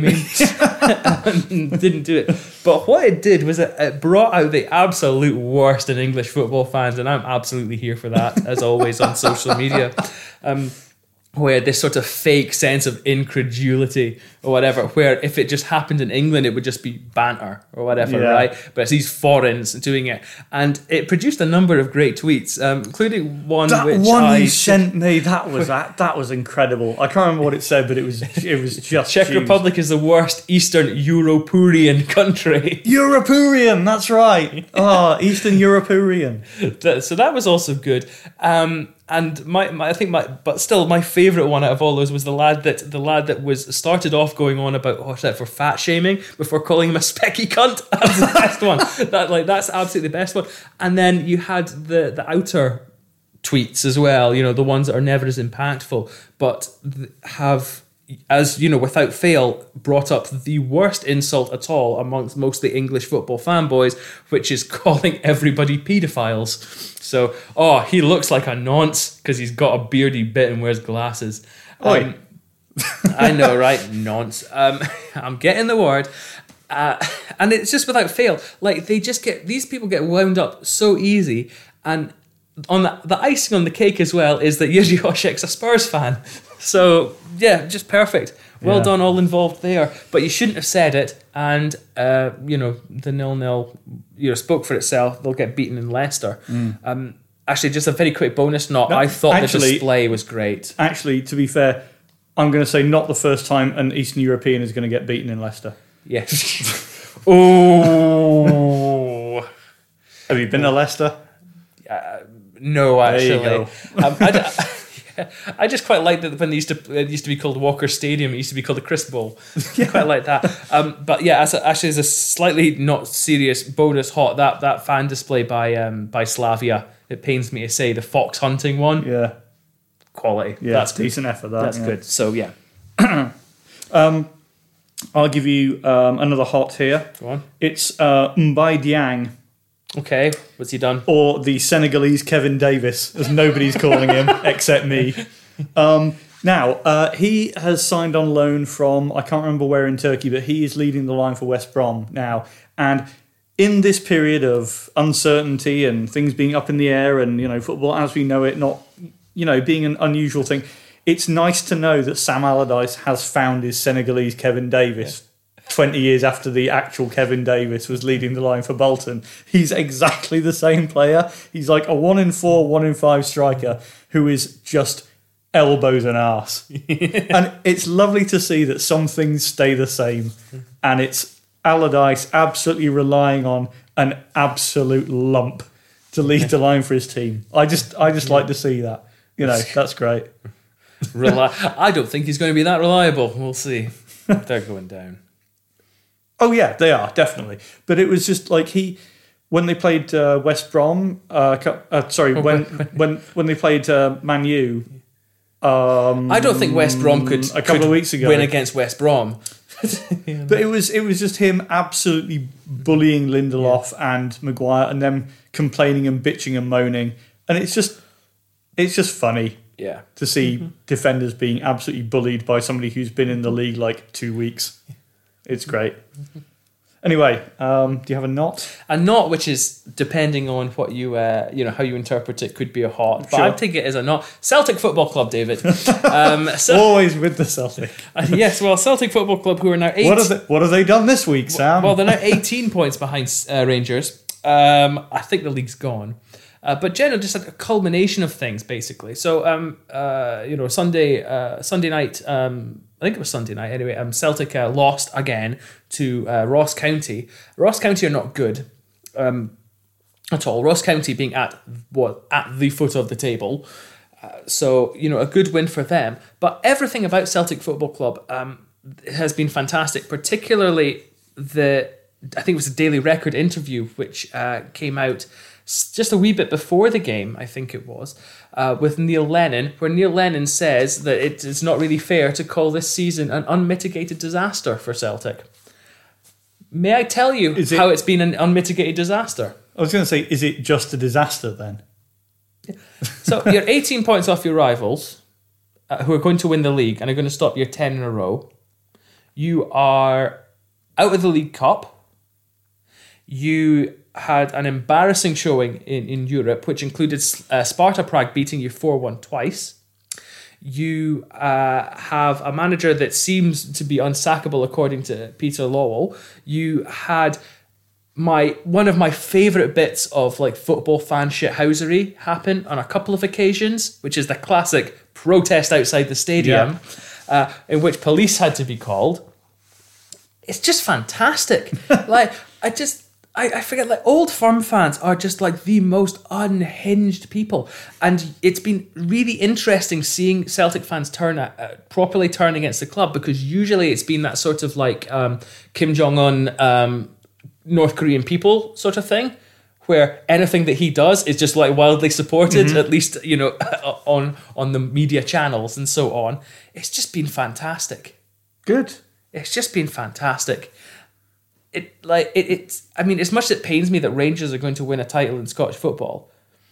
meme. and didn't do it. But what it did was it, it brought out the absolute worst in English football fans, and I'm absolutely here for that, as always, on social media. Um, where this sort of fake sense of incredulity or whatever, where if it just happened in England, it would just be banter or whatever, Yeah. right? But it's these foreigners doing it. And it produced a number of great tweets, um, including one That which one I... you sent me, that was that, that was incredible. I can't remember what it said, but it was it was just Czech huge. Republic is the worst Eastern Europurian country. Europurian, that's right. Oh, Eastern Europurian. That- so that was also good. Um, and my, my, I think my, but still my favourite one out of all those was the lad that the lad that was started off going on about oh, what's that for fat shaming before calling him a specky cunt. That's the best one. That like that's absolutely the best one. And then you had the the outer tweets as well. You know, the ones that are never as impactful, but th- have, as you know, without fail, brought up the worst insult at all amongst mostly English football fanboys, which is calling everybody paedophiles. So, oh, he looks like a nonce because he's got a beardy bit and wears glasses. Oi. Um, I know, right? Nonce. Um, I'm getting the word. Uh, and it's just without fail. Like, they just get, these people get wound up so easy. And on the, the icing on the cake as well is that Jiří Hošek's a Spurs fan. So, yeah, just perfect. Well Yeah. done, all involved there. But you shouldn't have said it. And, uh, you know, the nil-nil, you know, spoke for itself. They'll get beaten in Leicester. Um, actually, just a very quick bonus note. No, I thought actually- the display was great. Actually, to be fair, I'm going to say not the first time an Eastern European is going to get beaten in Leicester. Yes. Oh. Have you been to Leicester? No, There you actually. go. um, I, d- yeah, I just quite like that when they used to it used to be called Walker Stadium, it used to be called the Crisp Bowl. I quite like that. Um, but yeah, as a, actually, as a slightly not serious bonus hot, that that fan display by um, by Slavia, it pains me to say, the fox hunting one, Yeah. quality. Yeah, That's that's good. decent effort. That, That's yeah. good. So yeah, I'll give you um, another hot here. go on. It's uh, Mbai Diang, Okay, what's he done? or the Senegalese Kevin Davis, as nobody's calling him except me. Um, now, uh, he has signed on loan from, I can't remember where in Turkey, but he is leading the line for West Brom now. And in this period of uncertainty and things being up in the air and, you know, football as we know it not, you know, being an unusual thing, it's nice to know that Sam Allardyce has found his Senegalese Kevin Davis twenty years after the actual Kevin Davis was leading the line for Bolton. He's exactly the same player. He's like a one in four, one in five striker who is just elbows and arse. And it's lovely to see that some things stay the same. And it's Allardyce absolutely relying on an absolute lump to lead the line for his team. I just I just like to see that. You know, that's great. Reli- I don't think he's going to be that reliable. We'll see. They're going down. Oh yeah, they are, definitely. But it was just like he, when they played uh, West Brom, uh, uh, sorry, when when when they played uh, Man U. Um, I don't think West Brom could a couple could of weeks ago win against West Brom. But it was it was just him absolutely bullying Lindelof yeah. and Maguire, and them complaining and bitching and moaning, and it's just it's just funny. Yeah, to see mm-hmm. defenders being absolutely bullied by somebody who's been in the league like two weeks. It's great. Anyway, um, do you have a knot? A knot, which is depending on what you, uh, you know, how you interpret it, could be a hot. But sure. I'd take it as a knot. Celtic Football Club, David. Um, so, Always with the Celtic. uh, yes, well, Celtic Football Club, who are now eight. What have they, what have they done this week, Sam? Well, they're now eighteen points behind uh, Rangers. Um, I think the league's gone. Uh, but generally, just like a culmination of things, basically. So, um, uh, you know, Sunday, uh, Sunday night. Um, I think it was Sunday night. Anyway, um, Celtic uh, lost again to uh, Ross County. Ross County are not good um, at all. Ross County being at what at the foot of the table. Uh, so you know, a good win for them. But everything about Celtic Football Club um, has been fantastic. Particularly the, I think it was a Daily Record interview which uh, came out just a wee bit before the game, I think it was, uh, with Neil Lennon, where Neil Lennon says that it is not really fair to call this season an unmitigated disaster for Celtic. May I tell you it, how it's been an unmitigated disaster? I was going to say, is it just a disaster then? So you're eighteen points off your rivals, uh, who are going to win the league and are going to stop your ten in a row. You are out of the League Cup. You had an embarrassing showing in, in Europe, which included uh, Sparta Prague beating you four one twice. You uh, have a manager that seems to be unsackable, according to Peter Lowell. You had my one of my favourite bits of like football fan shithousery happen on a couple of occasions, which is the classic protest outside the stadium, yeah. uh, in which police had to be called. It's just fantastic. like I just. I, I forget, like, Old Firm fans are just, like, the most unhinged people. And it's been really interesting seeing Celtic fans turn uh, properly turn against the club, because usually it's been that sort of, like, um, Kim Jong-un, um, North Korean people sort of thing, where anything that he does is just, like, wildly supported, mm-hmm. at least, you know, on, on the media channels and so on. It's just been fantastic. Good. It's just been fantastic. It like it, it's. I mean, as much as it pains me that Rangers are going to win a title in Scottish football,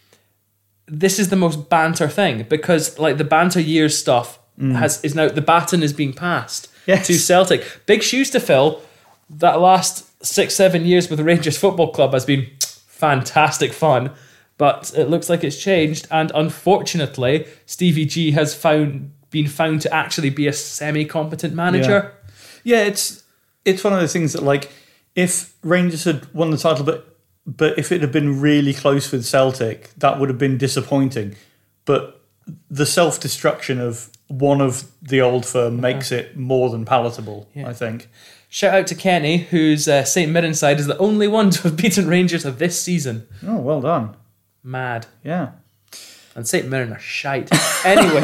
this is the most banter thing, because like the banter years stuff mm. has is now the baton is being passed yes. to Celtic. Big shoes to fill. That last six seven years with the Rangers Football Club has been fantastic fun, but it looks like it's changed. And unfortunately, Stevie G has found been found to actually be a semi-competent manager. Yeah, yeah it's it's one of those things that like. If Rangers had won the title, but but if it had been really close with Celtic, that would have been disappointing. But the self-destruction of one of the Old Firm makes it more than palatable, yeah. I think. Shout out to Kenny, whose uh, Saint Mirren side is the only one to have beaten Rangers of this season. Oh, well done. Mad. Yeah. And Saint Mirren are shite. Anyway.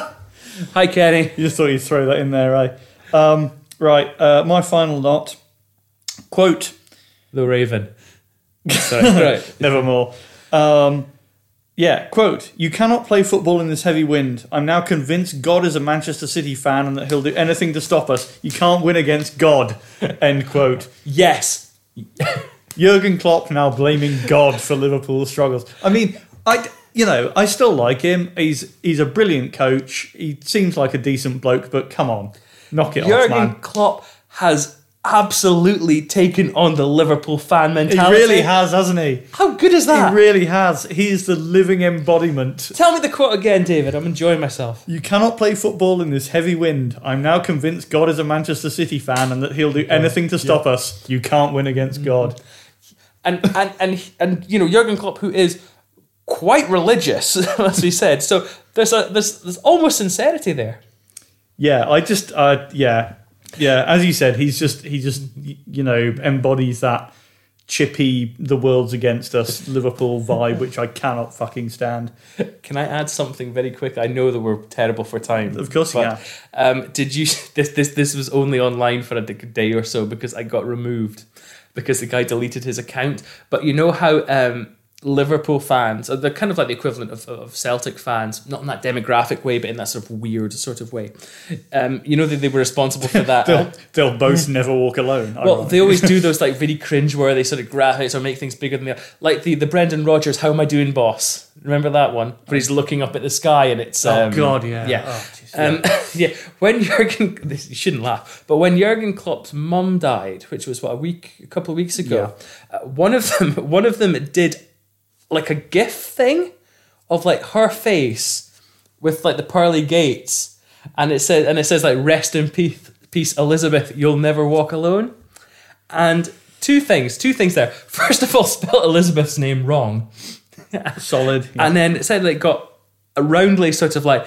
Hi, Kenny. You just thought you'd throw that in there, eh? Um, right, uh, my final knot. Quote, The Raven. Sorry, right. Nevermore. Um, yeah, quote, you cannot play football in this heavy wind. I'm now convinced God is a Manchester City fan and that he'll do anything to stop us. You can't win against God. End quote. Yes. Jurgen Klopp now blaming God for Liverpool's struggles. I mean, I, you know, I still like him. He's he's a brilliant coach. He seems like a decent bloke, but come on, knock it Jurgen off, man. Klopp has absolutely taken on the Liverpool fan He mentality. really has, hasn't he? How good is that? He really has. He's the living embodiment. Tell me the quote again, David. I'm enjoying myself. You cannot play football in this heavy wind. I'm now convinced God is a Manchester City fan and that he'll do anything to stop us. You can't win against God. And and and and you know, Jurgen Klopp, who is quite religious, as we said. So there's a there's there's almost sincerity there. Yeah, I just uh yeah. Yeah, as you said, he's just he just you know embodies that chippy the world's against us Liverpool vibe, which I cannot fucking stand. Can I add something very quick? I know that we're terrible for time. Of course you but, um, did you this this this was only online for a day or so because I got removed because the guy deleted his account. But you know how um, Liverpool fans, they're kind of like the equivalent of, of Celtic fans, not in that demographic way, but in that sort of weird sort of way. Um, you know that they were responsible for that. they'll, they'll both never walk alone. Well, ironically. they always do those like really cringe where they sort of graphics or make things bigger than they are. Like the, the Brendan Rodgers, How Am I Doing, Boss? Remember that one? Where he's looking up at the sky and it's... Um, oh, God, yeah. Yeah. Oh, geez, um, yeah. When Jurgen... This, you shouldn't laugh. But when Jurgen Klopp's mum died, which was, what, a week, a couple of weeks ago, yeah. uh, one of them, one of them did like a GIF thing of like her face with like the pearly gates, and it says and it says like rest in peace, peace Elizabeth, you'll never walk alone. And two things, two things there. First of all, spelled Elizabeth's name wrong. Solid. Yeah. And then it said like got a roundly sort of like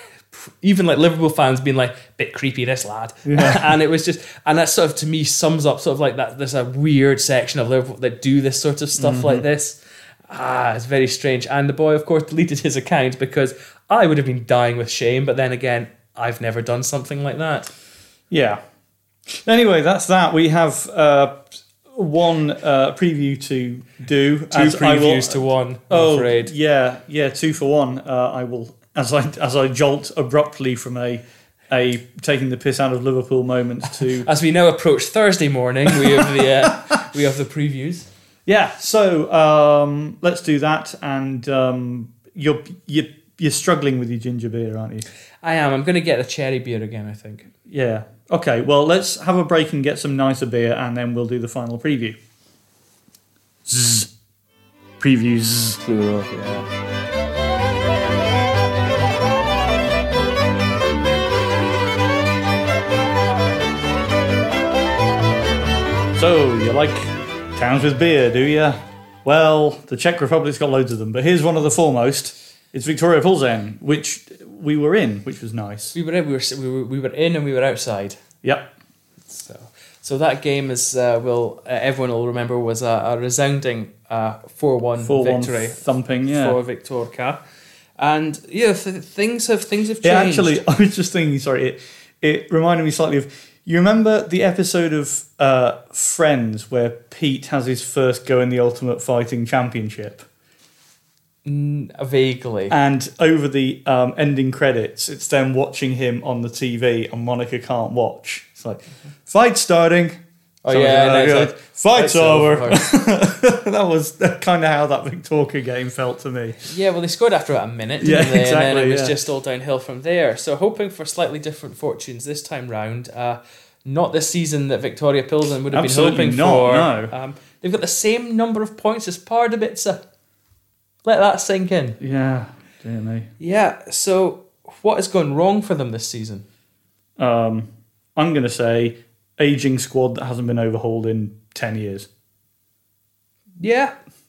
even like Liverpool fans being like, bit creepy this lad. Yeah. And it was just, and that sort of to me sums up sort of like that there's a weird section of Liverpool that do this sort of stuff mm-hmm. like this. Ah, it's very strange. And the boy, of course, deleted his account because I would have been dying with shame. But then again, I've never done something like that. Yeah. Anyway, that's that. We have uh, one uh, preview to do. Two previews will, to one, I'm oh, afraid. Yeah, yeah, two for one. Uh, I will, as I as I jolt abruptly from a a taking the piss out of Liverpool moment to... As we now approach Thursday morning, we have the uh, we have the previews. Yeah, so um, let's do that. And um, you're you're you're struggling with your ginger beer, aren't you? I am. I'm going to get the cherry beer again, I think. Yeah. Okay. Well, let's have a break and get some nicer beer, and then we'll do the final preview. Zzz. Previews. Plural. Yeah. So you like towns with beer, do you? Well, the Czech Republic's got loads of them, but here's one of the foremost. It's Victoria Plzeň, which we were in, which was nice. We were in, we were we were, we were in, and we were outside. Yep. So, so that game is uh, will uh, everyone will remember was a, a resounding uh, four one victory, thumping, yeah, for Victorka, and yeah, th- things have things have changed. Yeah, actually, I was just thinking. Sorry, it it reminded me slightly of. You remember the episode of uh, Friends where Pete has his first go in the Ultimate Fighting Championship? Mm, vaguely. And over the um, ending credits, it's them watching him on the T V and Monica can't watch. It's like, fight starting. Oh, so yeah. Like, no, like, like, fight's over. over. That was kind of how that Victorka game felt to me. Yeah, well, they scored after about a minute, didn't yeah, they? Exactly, and then it was yeah. just all downhill from there. So hoping for slightly different fortunes this time round. Uh, not the season that Victoria Plzeň would have Absolutely been hoping not, for. No. Um, they've got the same number of points as Pardubice. Let that sink in. Yeah, dear me. Yeah, so what has gone wrong for them this season? Um, I'm going to say aging squad that hasn't been overhauled in ten years. Yeah.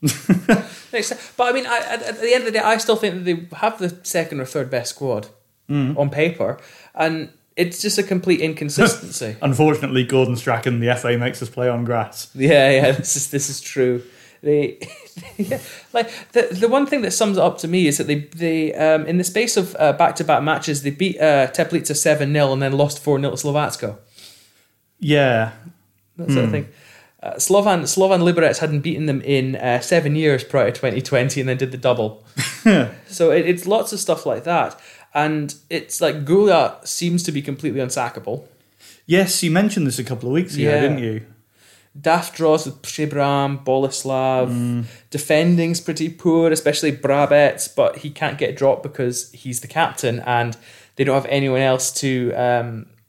But I mean, I, at the end of the day, I still think that they have the second or third best squad mm. on paper, and it's just a complete inconsistency. Unfortunately, Gordon Strachan, the F A, makes us play on grass. Yeah, yeah, this is this is true. They, yeah, like the the one thing that sums it up to me is that they they um, in the space of uh, back to back matches they beat uh, Teplice seven nil and then lost four nil to Slovatsko. Yeah, that sort mm. of thing. Uh, Slovan Slovan Liberec hadn't beaten them in uh, seven years prior to twenty twenty, and then did the double. So it, it's lots of stuff like that, and it's like Gula seems to be completely unsackable. Yes, you mentioned this a couple of weeks ago, yeah. didn't you? Daft draws with Przebram, Boleslav. Mm. Defending's pretty poor, especially Brabec, but he can't get dropped because he's the captain, and they don't have anyone else to um,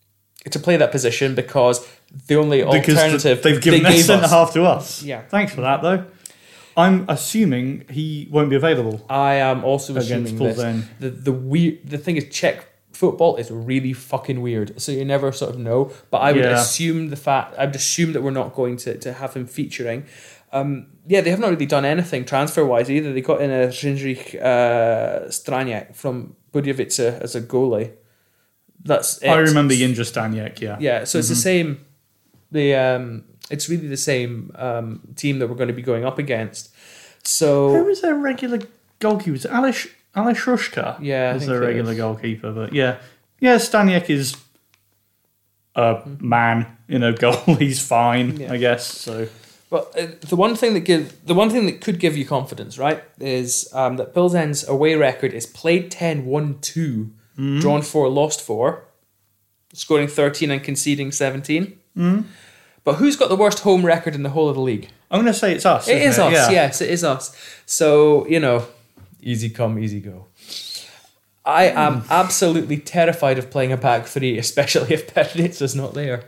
to play that position because the only Because alternative they've given they their gave centre us. half to us. Yeah. Thanks for that, though. I'm assuming he won't be available I am also against assuming this. Plzen. The the weird the thing is Czech football is really fucking weird, so you never sort of know. But I would Yeah. assume the fact I would assume that we're not going to, to have him featuring. Um, yeah, they have not really done anything transfer wise either. They got in a Jindřich uh, Straniak from Budějovice as a goalie. That's it. I remember Jindra Staniek, yeah. Yeah, so it's the same. The um, it's really the same um, team that we're going to be going up against. Who So was their regular goalkeeper? Was it Alish, Alish Rushka? Yeah, I was think their it regular is. goalkeeper. But yeah, yeah, Staniek is a man in a goal. He's fine, Yeah. I guess. So Well, uh, the one thing that give the one thing that could give you confidence, right, is um, that Pilsen's away record is played ten, won two, drawn four, lost four, scoring thirteen and conceding seventeen. Mm. But who's got the worst home record in the whole of the league? I'm going to say it's us. It isn't is us. Yeah. Yes, it is us. So you know, easy come, easy go. I am absolutely terrified of playing a back three, especially if Pernitza's not there.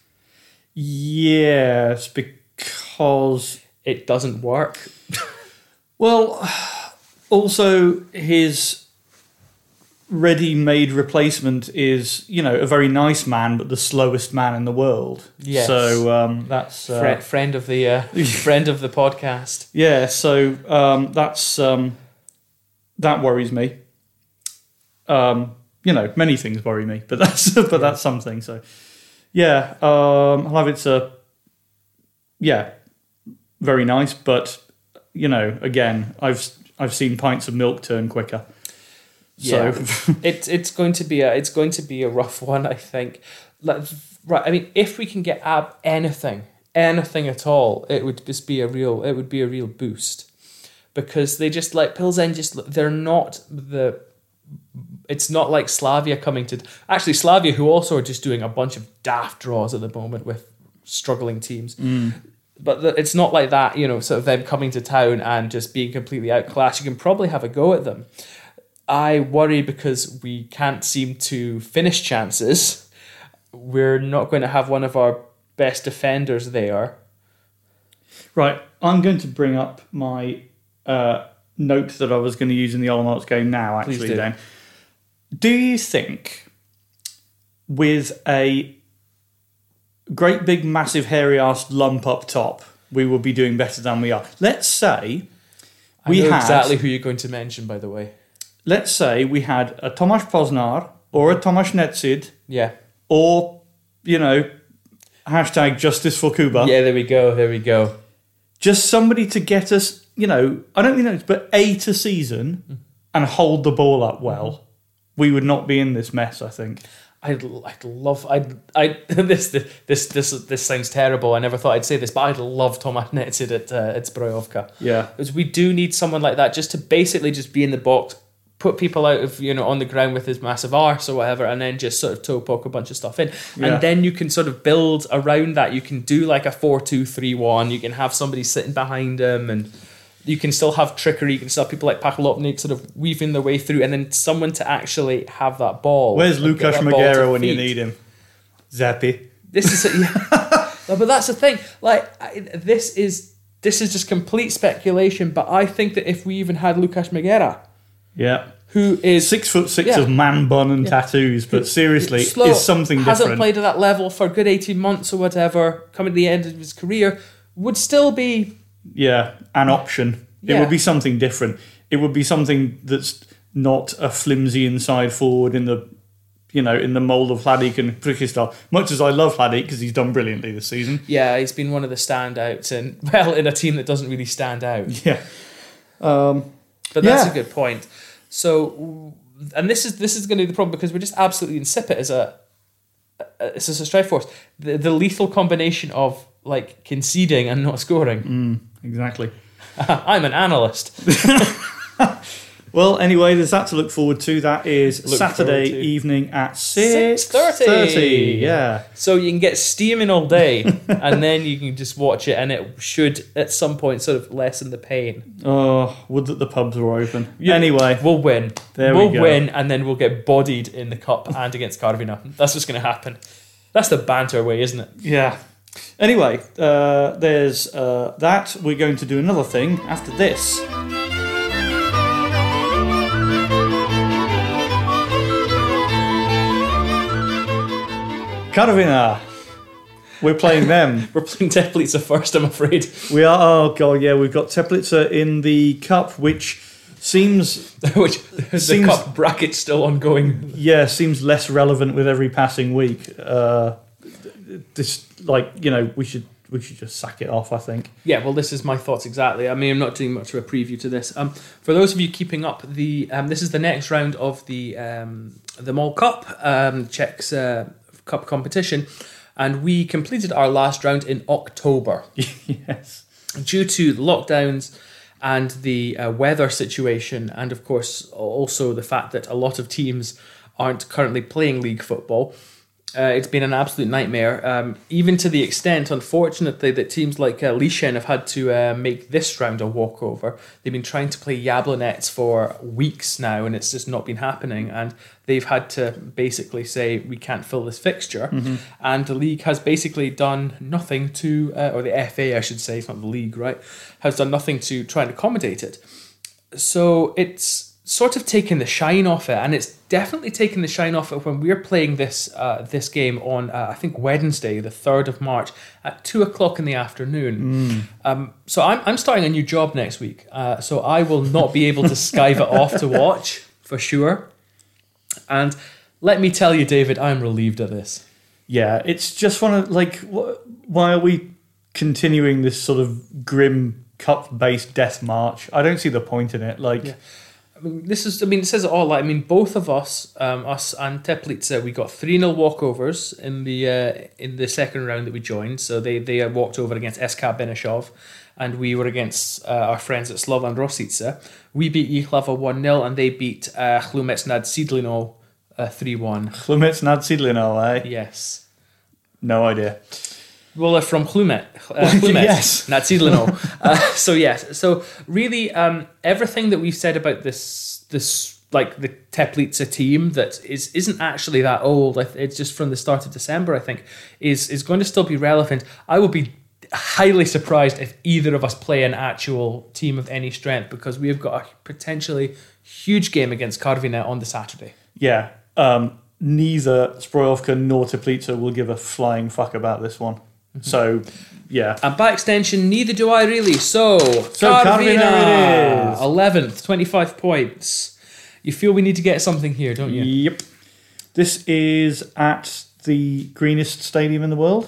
Yes, because It doesn't work. well, also his ready-made replacement is, you know, a very nice man, but the slowest man in the world. Yes. So um, that's uh, Friend, friend of the uh, friend of the podcast. yeah. So um, that's um, that worries me. Um, you know, many things worry me, but that's but that's something. So yeah, um, Hlavica, yeah, very nice, but you know, again, I've I've seen pints of milk turn quicker. Yeah. So It's it's going to be a it's going to be a rough one, I think. Like, right, I mean, if we can get Ab anything, anything at all, it would just be a real it would be a real boost, because they just like Pilsen just they're not the. It's not like Slavia coming to actually Slavia, who also are just doing a bunch of daft draws at the moment with struggling teams. But the, it's not like that, you know, sort of them coming to town and just being completely outclassed. You can probably have a go at them. I worry because we can't seem to finish chances. We're not going to have one of our best defenders there. right, I'm going to bring up my uh, note that I was going to use in the Olomouc game now. Please Actually, do. then, do you think with a great big massive hairy ass lump up top, we will be doing better than we are? Let's say we I know had exactly who you're going to mention, by the way. let's say we had a Tomáš Poznar or a Tomáš Netsid Yeah. or, you know, hashtag justice for Cuba. Yeah, there we go. There we go. Just somebody to get us, you know, I don't mean that, but eight a season and hold the ball up well. We would not be in this mess, I think. I'd, I'd love I'd I this this this this sounds terrible. I never thought I'd say this, but I'd love Tomáš Netsid at uh, at Zbrojovka. Yeah. Because we do need someone like that just to basically just be in the box, put people out of, you know, on the ground with his massive arse or whatever, and then just sort of toe poke a bunch of stuff in. Yeah. And then you can sort of build around that. You can do like a four two three one. You can have somebody sitting behind him, and you can still have trickery. You can still have people like Pakolopnik sort of weaving their way through, and then someone to actually have that ball. Where's Like, get Lukáš that ball to Magera when you feet. need him? Zappy. This is yeah. No, but that's the thing. Like I, this is this is just complete speculation. But I think that if we even had Lukáš Magera, Yeah. who is Six foot six Yeah. of man bun and tattoos, but seriously, slow, is something hasn't different. played at that level for a good eighteen months or whatever, coming to the end of his career, would still be Yeah, an option. It Yeah. would be something different. It would be something that's not a flimsy inside forward in the, you know, in the mould of Hladik and Prikistal. Much as I love Hladik because he's done brilliantly this season. yeah. He's been one of the standouts, and well, in a team that doesn't really stand out. Yeah. Um, But that's Yeah. a good point. So, and this is this is going to be the problem because we're just absolutely insipid as a as a strike force. The the lethal combination of like conceding and not scoring. exactly. I'm an analyst. Well, anyway, there's that to look forward to. That is Look Saturday forward to. evening at six thirty. thirty. Yeah. So you can get steaming all day, and then you can just watch it, and it should at some point sort of lessen the pain. Oh, would that the pubs were open. Anyway, We'll win. There we we'll go. win, and then we'll get bodied in the cup and against Karvina. That's what's going to happen. That's the banter way, isn't it? Yeah. Anyway, uh, there's uh, that. We're going to do another thing after this. Karvina. We're playing them. We're playing Teplitsa first, I'm afraid. We are. Oh god, yeah. We've got Teplitsa in the cup, which seems Which the Seems- cup bracket's still ongoing. yeah seems less relevant with every passing week. Uh, this like you know we should we should just sack it off. I think. Yeah, well, this is my thoughts exactly. I mean, I'm not doing much of a preview to this. Um, for those of you keeping up, the um, this is the next round of the um, the Mall Cup, um, Czech's uh, cup competition, and we completed our last round in October. Yes. Due to lockdowns and the uh, weather situation, and of course also the fact that a lot of teams aren't currently playing league football, uh, it's been an absolute nightmare. Um, even to the extent, unfortunately, that teams like uh, Lishen have had to uh, make this round a walkover. They've been trying to play Jablonec for weeks now, and it's just not been happening. And they've had to basically say, we can't fill this fixture. Mm-hmm. And the league has basically done nothing to, uh, or the F A, I should say, it's not the league, right, has done nothing to try and accommodate it. So it's sort of taken the shine off it, and it's definitely taken the shine off it when we're playing this uh, this game on, uh, I think, Wednesday, the third of March, at two o'clock in the afternoon. Mm. Um, so I'm, I'm starting a new job next week, uh, so I will not be able to skive it off to watch, for sure. And let me tell you, David, I'm relieved of this. Yeah, it's just one of like, wh- why are we continuing this sort of grim cup-based death march? I don't see the point in it. Like, Yeah. I mean, this is. I mean, it says it all. Like, I mean, both of us, um, us and Teplitsa, we got three nil walkovers in the uh, in the second round that we joined. So they they uh, walked over against S K Benešov, and we were against uh, our friends at Slovan Rosice. We beat Jihlava one nil, and they beat uh, Chlumec nad Sidlino uh, three one. Chlumec nad Sidlino, eh? Yes. No idea. Well, they're from Chlumec. Uh, Chlumec, Yes. not Sidlino. uh, so yes, so really, um, everything that we've said about this, this like the Teplitsa team that is isn't actually that old. It's just from the start of December, I think, is is going to still be relevant. I will be highly surprised if either of us play an actual team of any strength, because we have got a potentially huge game against Karviná on the Saturday. Yeah. Um, neither Zbrojovka nor Teplitsa will give a flying fuck about this one. So, yeah. And by extension, neither do I really. So, So Karviná it is. eleventh, twenty-five points. You feel we need to get something here, don't you? Yep. This is at the greenest stadium in the world.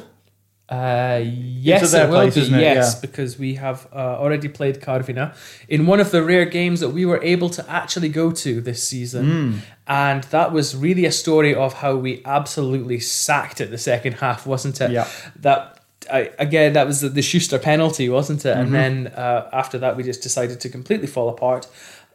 Uh, yes, It's at their it will place, be. isn't it? Yes, Yeah. because we have uh, already played Karviná in one of the rare games that we were able to actually go to this season. Mm. And that was really a story of how we absolutely sacked it the second half, wasn't it? Yeah. That I, again, that was the, the Schuster penalty, wasn't it? Mm-hmm. And then uh, after that, we just decided to completely fall apart.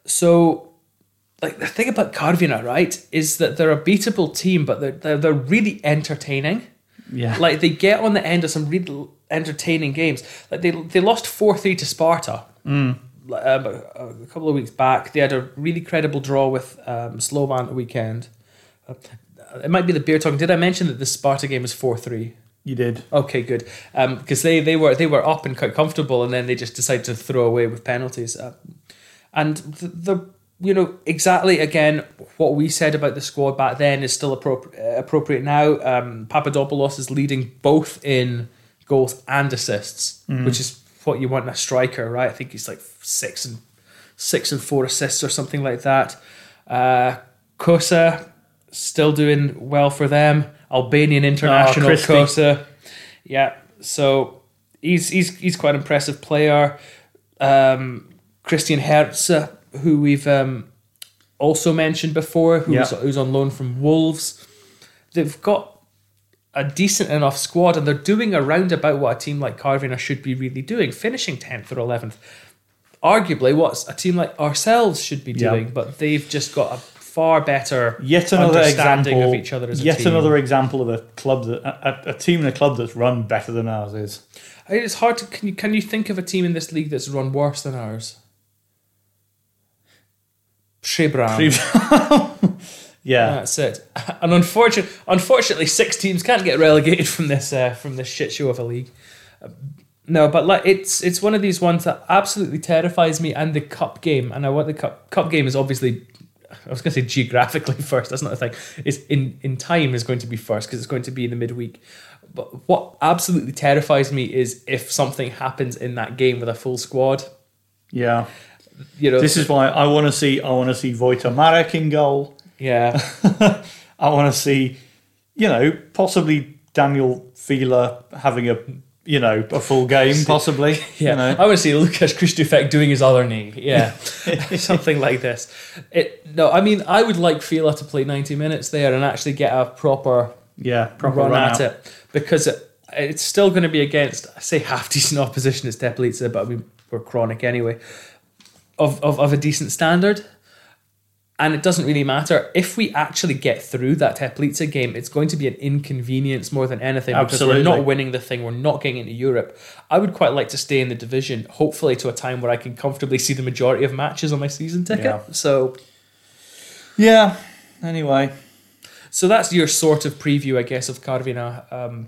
So, like, the thing about Karviná, right, is that they're a beatable team, but they're they're, they're really entertaining. Yeah. Like, they get on the end of some really entertaining games. Like, they they lost four three to Sparta Mm. um, a, a couple of weeks back. They had a really credible draw with um, Slovan at the weekend. Uh, it might be the beer talking. Did I mention that the Sparta game was four three? You did. Okay, good. Because they, they were they were up and quite comfortable, and then they just decided to throw away with penalties. Uh, and the, the you know exactly again what we said about the squad back then is still appropri- uh, appropriate now. Um, Papadopoulos is leading both in goals and assists, Mm. which is what you want in a striker, right? I think he's like six and six and four assists or something like that. Uh, Kosa still doing well for them. Albanian international Oh, Christie. Kosa. Yeah, so he's he's he's quite an impressive player. Um, Christian Hertz, who we've um, also mentioned before, who's, Yeah. who's on loan from Wolves. They've got a decent enough squad, and they're doing around about what a team like Karviná should be really doing, finishing tenth or eleventh. Arguably, what a team like ourselves should be Yeah. doing, but they've just got a far better Yet another understanding example of each other as a Yet team. another example of a club that a, a team and a club that's run better than ours is. I mean, it's hard to. Can you can you think of a team in this league that's run worse than ours? Przybram. Yeah, that's it. And unfortunately, unfortunately, six teams can't get relegated from this uh, from this shit show of a league. Uh, no, but like it's it's one of these ones that absolutely terrifies me. And the cup game, and I want the cup cup game is obviously, I was going to say geographically first. That's not a thing. It's in in time is going to be first because it's going to be in the midweek. But what absolutely terrifies me is if something happens in that game with a full squad. Yeah, you know, this is why I want to see. I want to see Vojta Marek in goal. Yeah, I want to see, you know, possibly Daniel Fila having a, you know, a full game, possibly. Yeah, you know. I want to see Lukas Kristufek doing his other knee. Yeah, something like this. It no, I mean, I would like Fila to play ninety minutes there and actually get a proper yeah proper run, run at out. it, because it, it's still going to be against, I say, half decent opposition. It's Teplice, but I mean, we're chronic anyway. Of of of a decent standard. And it doesn't really matter. If we actually get through that Teplice game, it's going to be an inconvenience more than anything. Absolutely. Because we're not winning the thing. We're not getting into Europe. I would quite like to stay in the division, hopefully to a time where I can comfortably see the majority of matches on my season ticket. Yeah. So, yeah, anyway. So that's your sort of preview, I guess, of Karviná. Um,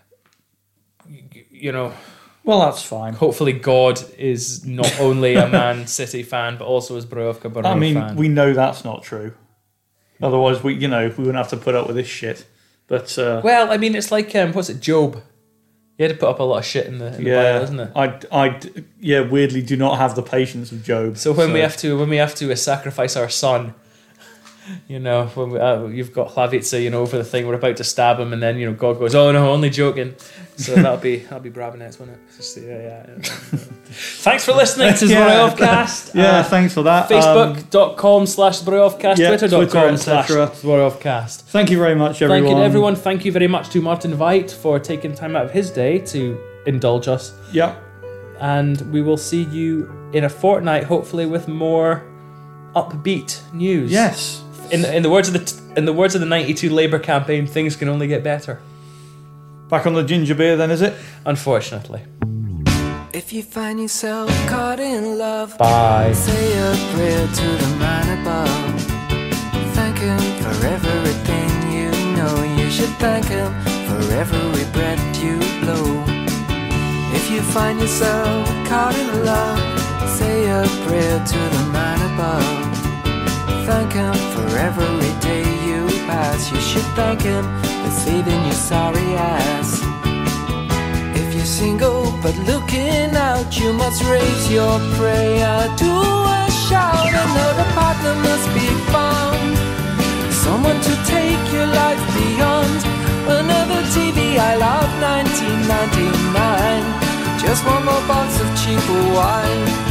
you, you know... Well, that's fine. Hopefully God is not only a Man City fan, but also a Zbrojovka Brno I mean, fan. we know that's not true. Otherwise, we, you know, we wouldn't have to put up with this shit. But uh, well, I mean, it's like um, what's it, Job? He had to put up a lot of shit in the, in yeah, the Bible, isn't it? I, I, yeah, weirdly do not have the patience of Job. So when so. we have to, when we have to uh, sacrifice our son, you know, when we, uh, you've got Hlavica, you know, over the thing, we're about to stab him, and then, you know, God goes, "Oh no, only joking." So that'll be that'll be Brabenets, won't it? Just, yeah, yeah, yeah. Thanks for listening to yeah. Zbrojovcast. Yeah, uh, thanks for that. Facebook.com slash Zbrojovcast, yeah, Twitter.com slash Zbrojovcast. Thank you very much, everyone. Thank you to everyone. Thank you very much to Martin Veit for taking time out of his day to indulge us. Yeah. And we will see you in a fortnight, hopefully, with more upbeat news. Yes. In in the words of the t- in the words of the ninety-two Labour campaign, things can only get better. Back on the ginger beer, then, is it? Unfortunately. If you find yourself caught in love, bye. Say a prayer to the man above. Thank him for everything you know. You should thank him for every breath you blow. If you find yourself caught in love, say a prayer to the man above. Thank him for every day you pass. You should thank him for saving your sorry ass. If you're single but looking out, you must raise your prayer to a shout. Another partner must be found, someone to take your life beyond. Another T V, I love nineteen ninety-nine. Just one more box of cheaper wine.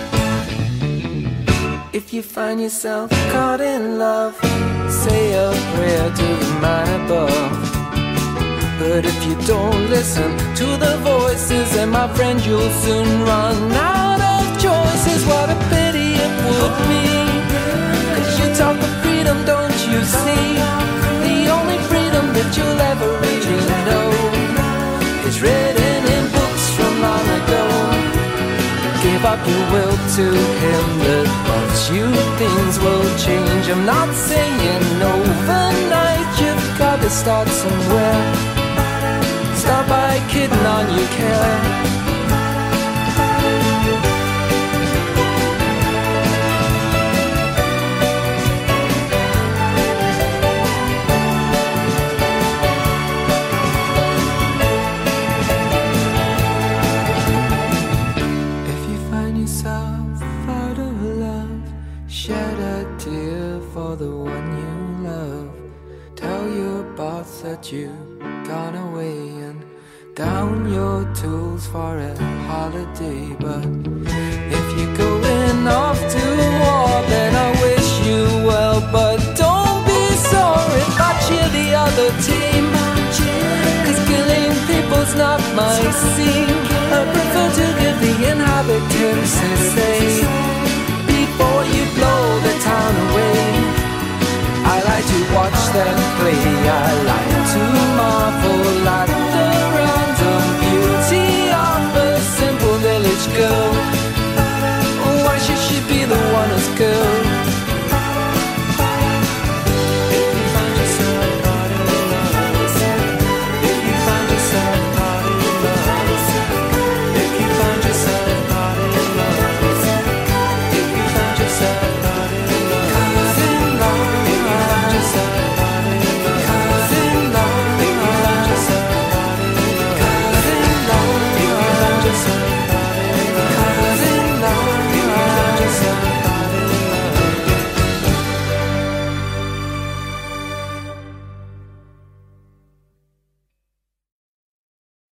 If you find yourself caught in love, say a prayer to the man above. But if you don't listen to the voices, then my friend, you'll soon run out of choices. What a pity it would be, 'cause you talk of freedom, don't you see? The only freedom that you'll ever really know is written in books from long ago. Give up your will to him that loves you, things will change. I'm not saying overnight, you've got to start somewhere. Start by kidding on your care. That you've gone away and down your tools for a holiday. But if you're going off to war, then I wish you well. But don't be sorry if I cheer the other team, 'cause killing people's not my scene. I prefer to give the inhabitants a say before you blow the town away. I like to watch them play, I like to marvel at the random beauty of a simple village girl. Why should she be the one as girl?